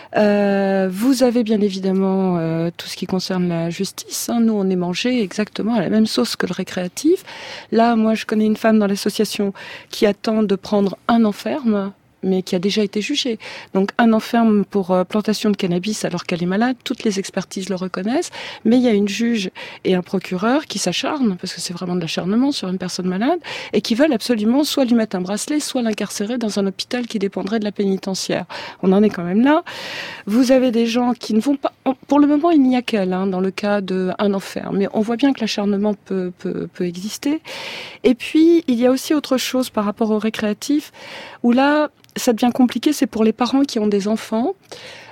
Vous avez bien évidemment tout ce qui concerne la justice. Nous, on est mangé exactement à la même sauce que le récréatif. Là, moi, je connais une femme dans l'association qui attend de prendre un enferme, mais qui a déjà été jugée. Donc un enferme pour plantation de cannabis alors qu'elle est malade, toutes les expertises le reconnaissent, mais il y a une juge et un procureur qui s'acharnent, parce que c'est vraiment de l'acharnement sur une personne malade, et qui veulent absolument soit lui mettre un bracelet, soit l'incarcérer dans un hôpital qui dépendrait de la pénitentiaire. On en est quand même là. Vous avez des gens qui ne vont pas... Pour le moment, il n'y a qu'elle, dans le cas d'un enferme, mais on voit bien que l'acharnement peut exister. Et puis, il y a aussi autre chose par rapport au récréatif, où là, ça devient compliqué, c'est pour les parents qui ont des enfants.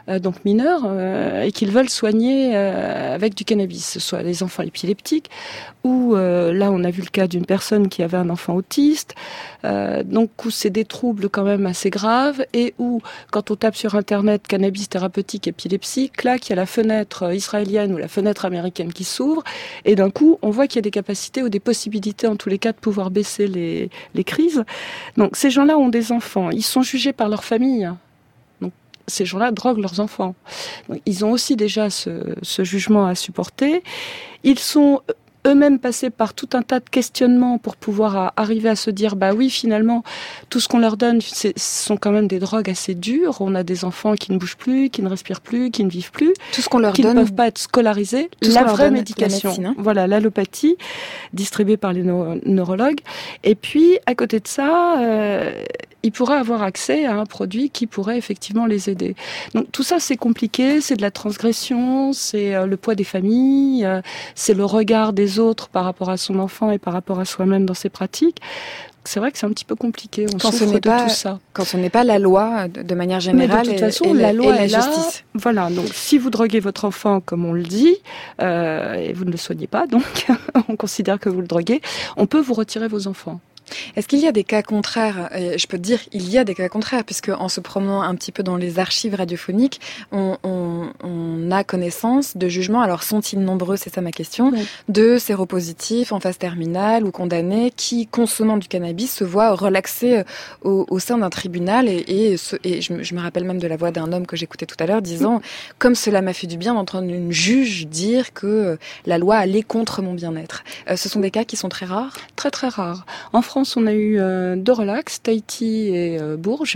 donc mineurs, et qu'ils veulent soigner avec du cannabis, soit les enfants épileptiques, ou là on a vu le cas d'une personne qui avait un enfant autiste, donc où c'est des troubles quand même assez graves, et où quand on tape sur internet cannabis thérapeutique épilepsie, clac, il y a la fenêtre israélienne ou la fenêtre américaine qui s'ouvre, et d'un coup on voit qu'il y a des capacités ou des possibilités en tous les cas de pouvoir baisser les crises. Donc ces gens-là ont des enfants, ils sont jugés par leur famille. Donc ces gens-là droguent leurs enfants. Donc, ils ont aussi déjà ce jugement à supporter. Ils sont eux-mêmes passés par tout un tas de questionnements pour pouvoir arriver à se dire bah oui, finalement tout ce qu'on leur donne ce sont quand même des drogues assez dures. On a des enfants qui ne bougent plus, qui ne respirent plus, qui ne vivent plus,
tout ce qu'on leur
qui
donne,
ne peuvent pas être scolarisés. La vraie médication,
la médecine, hein.
Voilà, l'allopathie distribuée par les neurologues. Et puis à côté de ça, ils pourraient avoir accès à un produit qui pourrait effectivement les aider. Donc tout ça c'est compliqué, c'est de la transgression, c'est le poids des familles, c'est le regard des autres par rapport à son enfant et par rapport à soi-même dans ses pratiques. C'est vrai que c'est un petit peu compliqué, on souffre de tout ça.
Quand ce n'est pas la loi, de manière générale,
mais de toute façon, la loi
et
est
la
là.
justice.
Voilà, donc si vous droguez votre enfant, comme on le dit, et vous ne le soignez pas, donc on considère que vous le droguez, on peut vous retirer vos enfants.
Est-ce qu'il y a des cas contraires ? Je peux te dire, il y a des cas contraires, puisque en se promenant un petit peu dans les archives radiophoniques, on a connaissance de jugements, alors sont-ils nombreux, c'est ça ma question, oui, de séropositifs en phase terminale ou condamnés qui, consommant du cannabis, se voient relaxés au sein d'un tribunal et je me rappelle même de la voix d'un homme que j'écoutais tout à l'heure disant « Comme cela m'a fait du bien d'entendre une juge dire que la loi allait contre mon bien-être ». Ce sont des cas qui sont très rares ?
Très très rares. En France, on a eu deux relax, Tahiti et Bourges,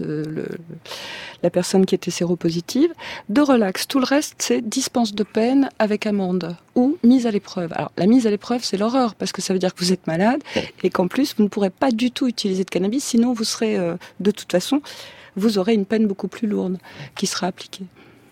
la personne qui était séropositive. Deux relax, tout le reste, c'est dispense de peine avec amende ou mise à l'épreuve. Alors, la mise à l'épreuve, c'est l'horreur, parce que ça veut dire que vous êtes malade et qu'en plus, vous ne pourrez pas du tout utiliser de cannabis, sinon vous serez, de toute façon, vous aurez une peine beaucoup plus lourde qui sera appliquée.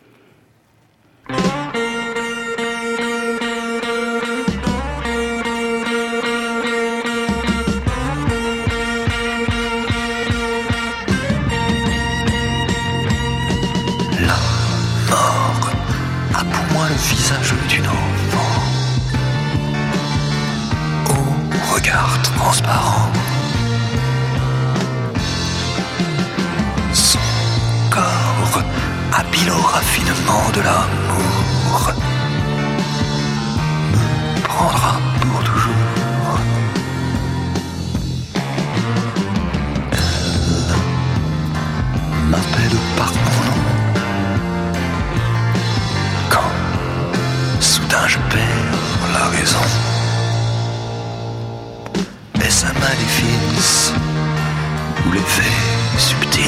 Le visage d'une enfant au regard transparent, son corps habile au raffinement de l'amour me prendra pour toujours. Elle m'appelle par mon nom. Soudain je perds la raison. Est-ce un maléfice ou l'effet subtil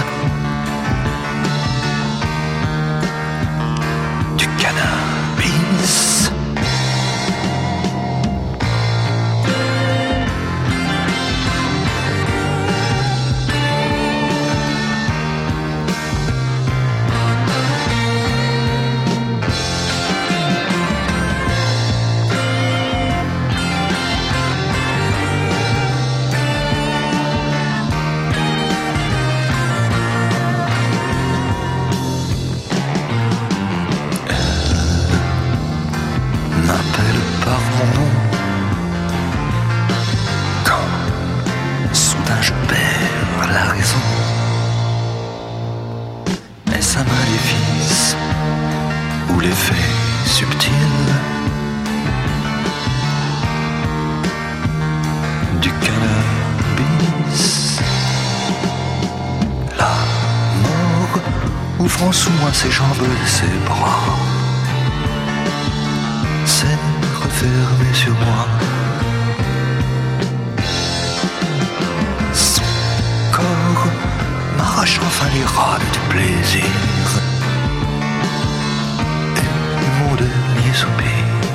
du cannabis? Sous moi ses jambes et ses bras, c'est refermé sur moi. Son corps m'arrache enfin les râles du plaisir et mon dernier soupir.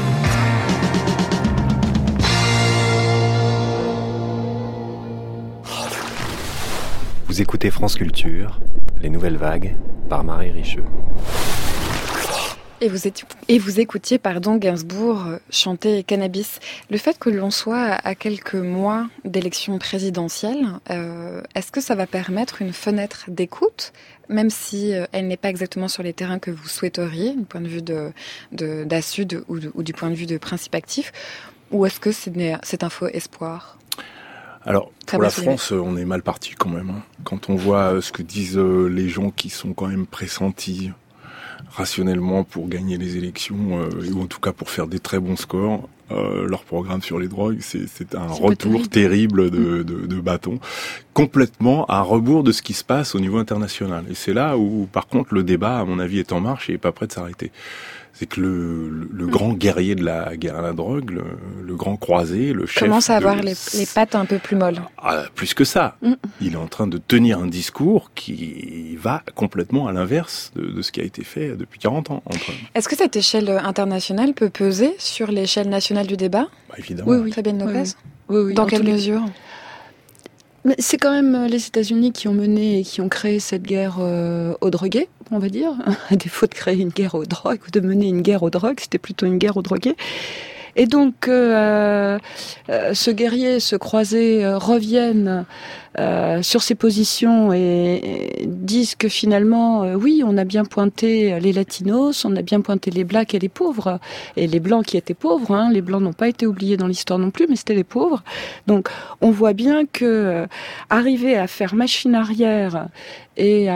Vous écoutez France Culture, les nouvelles vagues, par Marie Richeux.
Et vous écoutiez, Gainsbourg chanter cannabis. Le fait que l'on soit à quelques mois d'élection présidentielle, est-ce que ça va permettre une fenêtre d'écoute, même si elle n'est pas exactement sur les terrains que vous souhaiteriez, du point de vue d'Assud ou du point de vue de principe actif, ou est-ce que c'est un faux espoir ?
Alors, pour la France, on est mal parti quand même. Quand on voit ce que disent les gens qui sont quand même pressentis rationnellement pour gagner les élections, ou en tout cas pour faire des très bons scores, leur programme sur les drogues, c'est un retour terrible de bâton, complètement à rebours de ce qui se passe au niveau international. Et c'est là où, par contre, le débat, à mon avis, est en marche et est pas prêt de s'arrêter. C'est que le grand guerrier de la guerre à la drogue, le grand croisé, le chef...
commence à avoir les pattes un peu plus molles.
Plus que ça. Il est en train de tenir un discours qui va complètement à l'inverse de ce qui a été fait depuis 40 ans.
Est-ce que cette échelle internationale peut peser sur l'échelle nationale du débat ?
Évidemment.
Oui. Fabienne Lopez ?
Oui.
Dans quelle mesure ?
Mais c'est quand même les États-Unis qui ont mené et qui ont créé cette guerre aux drogués, on va dire. À défaut de créer une guerre aux drogues ou de mener une guerre aux drogues, c'était plutôt une guerre aux drogués. Et donc, ce guerrier, ce croisé reviennent sur ses positions et disent que finalement, oui, on a bien pointé les latinos, on a bien pointé les blacks et les pauvres, et les blancs qui étaient pauvres, les blancs n'ont pas été oubliés dans l'histoire non plus, mais c'était les pauvres. Donc, on voit bien que arriver à faire machine arrière et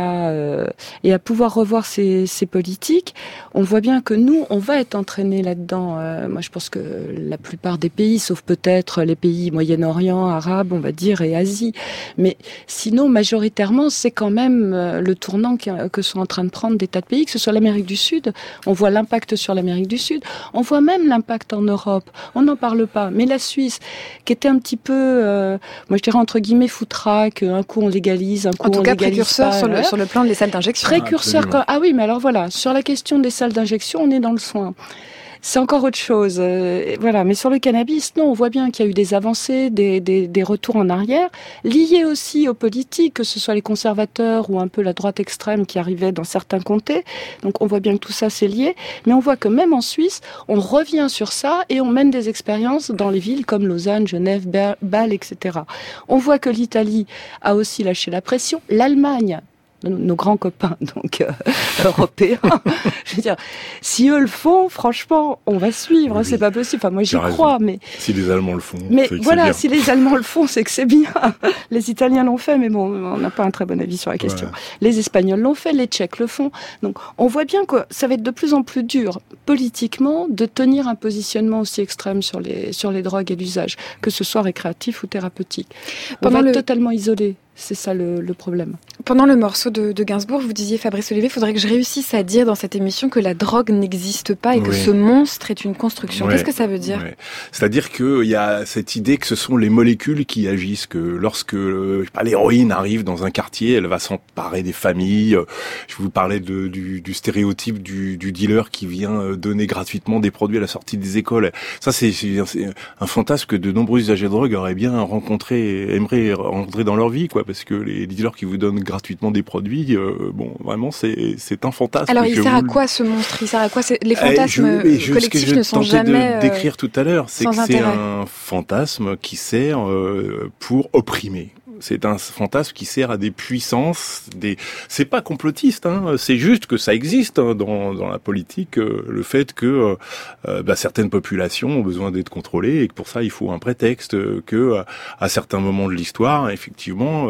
à pouvoir revoir ces politiques, on voit bien que nous, on va être entraînés là-dedans. Moi, je pense que la plupart des pays, sauf peut-être les pays Moyen-Orient, Arabes, on va dire, et Asie, mais sinon, majoritairement, c'est quand même le tournant que sont en train de prendre des tas de pays, que ce soit l'Amérique du Sud. On voit l'impact sur l'Amérique du Sud. On voit même l'impact en Europe. On n'en parle pas. Mais la Suisse, qui était un petit peu, moi je dirais entre guillemets, foutraque, un coup on légalise, un coup on légalise pas. En tout cas,
précurseur sur le plan des salles d'injection.
Précurseur. Oui, mais alors voilà, sur la question des salles d'injection, on est dans le soin. C'est encore autre chose. Voilà. Mais sur le cannabis, non, on voit bien qu'il y a eu des avancées, des retours en arrière, liés aussi aux politiques, que ce soit les conservateurs ou un peu la droite extrême qui arrivait dans certains comtés. Donc on voit bien que tout ça c'est lié. Mais on voit que même en Suisse, on revient sur ça et on mène des expériences dans les villes comme Lausanne, Genève, Bâle, etc. On voit que l'Italie a aussi lâché la pression. L'Allemagne, nos grands copains donc européens, je veux dire, si eux le font, franchement, on va suivre. Oui. C'est pas possible. Enfin, moi j'y crois, mais
si les Allemands le font,
mais
c'est que
voilà,
c'est bien.
Si les Allemands le font, c'est que c'est bien. Les Italiens l'ont fait, mais bon, on n'a pas un très bon avis sur la question. Ouais. Les Espagnols l'ont fait, les Tchèques le font. Donc, on voit bien que ça va être de plus en plus dur politiquement de tenir un positionnement aussi extrême sur les drogues et l'usage, que ce soit récréatif ou thérapeutique. On va être totalement isolé. C'est ça le problème.
Pendant le morceau de Gainsbourg, vous disiez, Fabrice Olivier, il faudrait que je réussisse à dire dans cette émission que la drogue n'existe pas et que ce monstre est une construction. Qu'est-ce que ça veut dire ?
C'est-à-dire qu'il y a cette idée que ce sont les molécules qui agissent, que lorsque l'héroïne arrive dans un quartier, elle va s'emparer des familles. Je vous parlais du stéréotype du dealer qui vient donner gratuitement des produits à la sortie des écoles. Ça, c'est un fantasme que de nombreux usagers de drogue aimeraient rencontrer dans leur vie, quoi. Parce que les dealers qui vous donnent gratuitement des produits, vraiment, c'est un fantasme.
Alors, il sert à quoi ce monstre ? Il sert à quoi ? Les fantasmes collectifs ne sont jamais
de décrire tout à l'heure, c'est que c'est un fantasme qui sert pour opprimer. C'est un fantasme qui sert à des puissances, c'est pas complotiste, c'est juste que ça existe dans la politique, le fait que certaines populations ont besoin d'être contrôlées et que pour ça il faut un prétexte, que à certains moments de l'histoire, effectivement,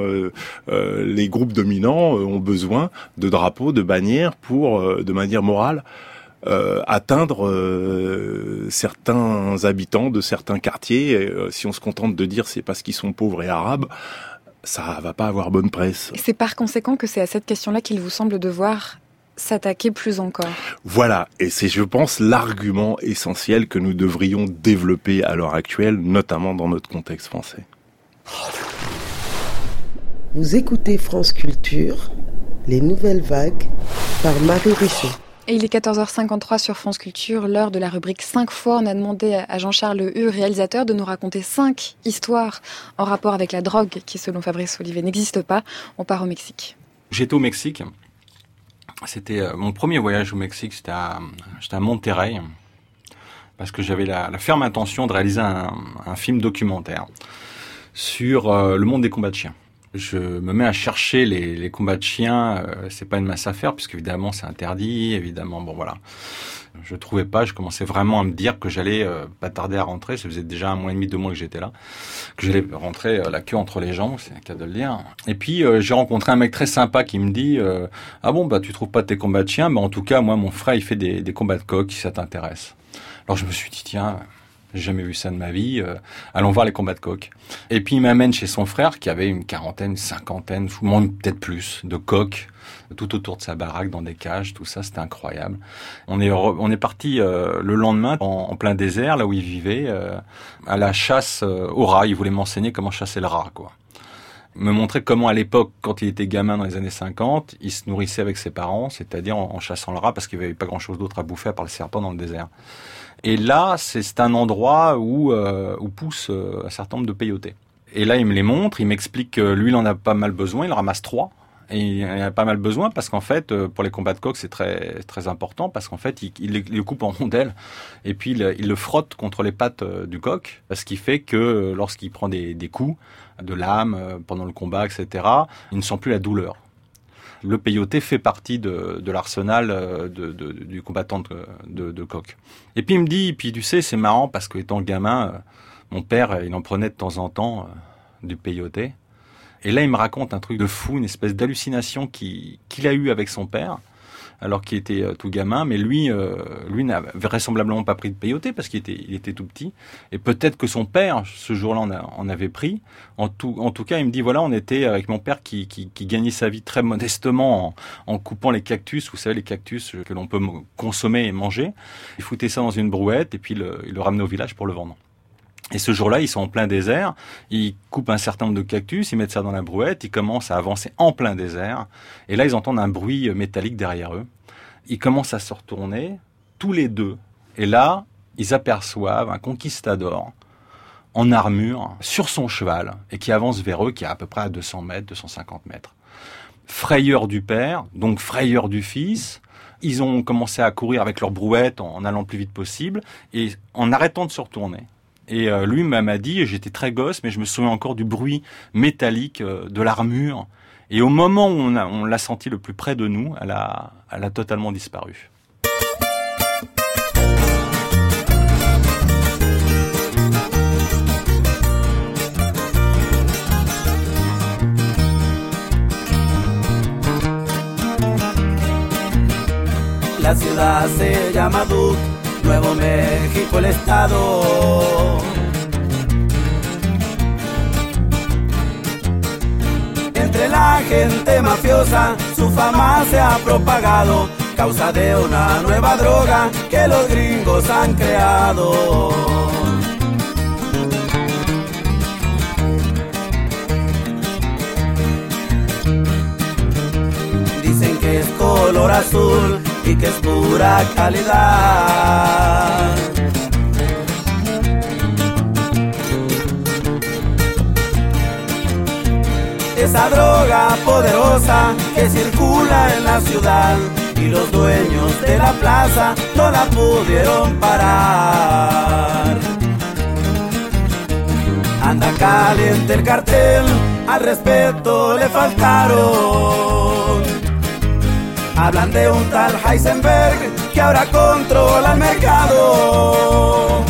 les groupes dominants ont besoin de drapeaux, de bannières pour, de manière morale, atteindre certains habitants de certains quartiers. Si on se contente de dire c'est parce qu'ils sont pauvres et arabes, ça va pas avoir bonne presse.
Et c'est par conséquent que c'est à cette question-là qu'il vous semble devoir s'attaquer plus encore.
Voilà, et c'est, je pense, l'argument essentiel que nous devrions développer à l'heure actuelle, notamment dans notre contexte français.
Vous écoutez France Culture, les nouvelles vagues, par Marie Richaud.
Et il est 14h53 sur France Culture, l'heure de la rubrique 5 fois. On a demandé à Jean-Charles Hu, réalisateur, de nous raconter 5 histoires en rapport avec la drogue qui, selon Fabrice Olivier, n'existe pas. On part au Mexique.
J'étais au Mexique C'était mon premier voyage au Mexique, j'étais à Monterrey, parce que j'avais la ferme intention de réaliser un film documentaire sur le monde des combats de chiens. Je me mets à chercher les combats de chiens, c'est pas une mince affaire, puisque évidemment c'est interdit, évidemment, bon voilà. Je trouvais pas, je commençais vraiment à me dire que j'allais pas tarder à rentrer, ça faisait déjà 1 mois et demi, 2 mois que j'étais là, que j'allais rentrer la queue entre les jambes, c'est un cas de le dire. Et puis j'ai rencontré un mec très sympa qui me dit ah bon, bah tu trouves pas tes combats de chiens, bah en tout cas moi mon frère il fait des combats de coqs si ça t'intéresse. Alors je me suis dit tiens, j'ai jamais vu ça de ma vie, allons voir les combats de coqs. Et puis il m'amène chez son frère qui avait une 40aine, 50aine, peut-être plus, de coqs tout autour de sa baraque, dans des cages, tout ça, c'était incroyable. On est parti le lendemain en plein désert, là où il vivait, à la chasse au rat. Il voulait m'enseigner comment chasser le rat, quoi. Me montrer comment à l'époque, quand il était gamin dans les années 50, il se nourrissait avec ses parents, c'est-à-dire en chassant le rat, parce qu'il n'y avait pas grand-chose d'autre à bouffer à part le serpent dans le désert. Et là, c'est un endroit où poussent un certain nombre de peyotés. Et là, il me les montre, il m'explique que lui, il en a pas mal besoin, il ramasse 3. Et il en a pas mal besoin parce qu'en fait, pour les combats de coqs, c'est très, très important parce qu'en fait, il le coupe en rondelles et puis il le frotte contre les pattes du coq, ce qui fait que lorsqu'il prend des coups de lame pendant le combat, etc., il ne sent plus la douleur. Le peyoté fait partie de l'arsenal du combattant de coq. Et puis il me dit, puis tu sais, c'est marrant parce que étant gamin, mon père, il en prenait de temps en temps du peyoté. Et là, il me raconte un truc de fou, une espèce d'hallucination qu'il a eue avec son père, alors qu'il était tout gamin. Mais lui n'a vraisemblablement pas pris de peyoté parce qu'il était tout petit. Et peut-être que son père, ce jour-là, en avait pris. En tout cas, il me dit, voilà, on était avec mon père qui gagnait sa vie très modestement en coupant les cactus. Vous savez, les cactus que l'on peut consommer et manger. Il foutait ça dans une brouette et puis il le ramenait au village pour le vendre. Et ce jour-là, ils sont en plein désert, ils coupent un certain nombre de cactus, ils mettent ça dans la brouette, ils commencent à avancer en plein désert, et là, ils entendent un bruit métallique derrière eux. Ils commencent à se retourner, tous les deux, et là, ils aperçoivent un conquistador en armure, sur son cheval, et qui avance vers eux, qui est à peu près à 200 mètres, 250 mètres. Frayeur du père, donc frayeur du fils. Ils ont commencé à courir avec leur brouette en allant le plus vite possible, et en arrêtant de se retourner. Et lui m'a dit, j'étais très gosse, mais je me souviens encore du bruit métallique de l'armure. Et au moment où on l'a senti le plus près de nous, elle a totalement disparu.
La ciudad se llama Duke, Nuevo México el estado. Entre la gente mafiosa su fama se ha propagado, causa de una nueva droga que los gringos han creado. Dicen que es color azul y que es pura calidad. Esa droga poderosa que circula en la ciudad y los dueños de la plaza no la pudieron parar. Anda caliente el cartel, al respeto le faltaron. Hablan de un tal Heisenberg que ahora controla el mercado.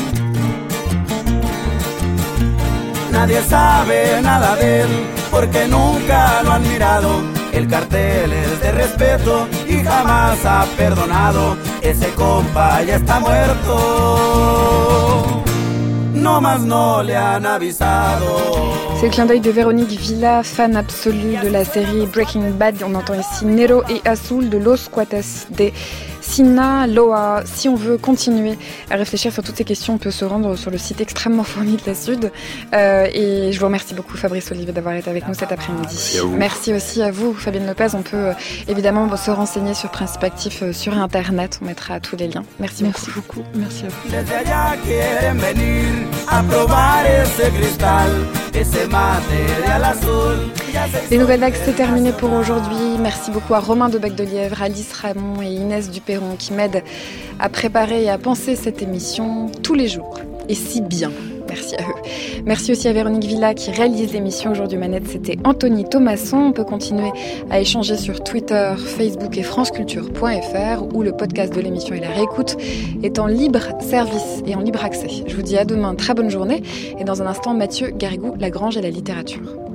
Nadie sabe nada de él porque nunca lo han mirado. El cartel es de respeto y jamás ha perdonado. Ese compa ya está muerto. No más no le han avisado.
C'est le clin d'œil de Véronique Villa, fan absolue de la série Breaking Bad. On entend ici Nero et Azul de Los Cuates de Sina, Loa, si on veut continuer à réfléchir sur toutes ces questions, on peut se rendre sur le site extrêmement fourni de la Sud. Et je vous remercie beaucoup, Fabrice Olivier, d'avoir été avec nous cet après-midi. Merci aussi à vous, Fabienne Lopez. On peut évidemment se renseigner sur Principe Actif sur Internet. On mettra tous les liens. Merci beaucoup.
Merci à vous.
Les Nouvelles Vagues, c'est terminé pour aujourd'hui. Merci beaucoup à Romain de Bec-de-Lièvre, Alice Ramon et Inès Duperron qui m'aident à préparer et à penser cette émission tous les jours. Et si bien. Merci à eux. Merci aussi à Véronique Villa qui réalise l'émission. Aujourd'hui manette, c'était Anthony Thomasson. On peut continuer à échanger sur Twitter, Facebook et franceculture.fr où le podcast de l'émission et la réécoute est en libre service et en libre accès. Je vous dis à demain, très bonne journée. Et dans un instant, Mathieu Garrigou, La Grange et la littérature.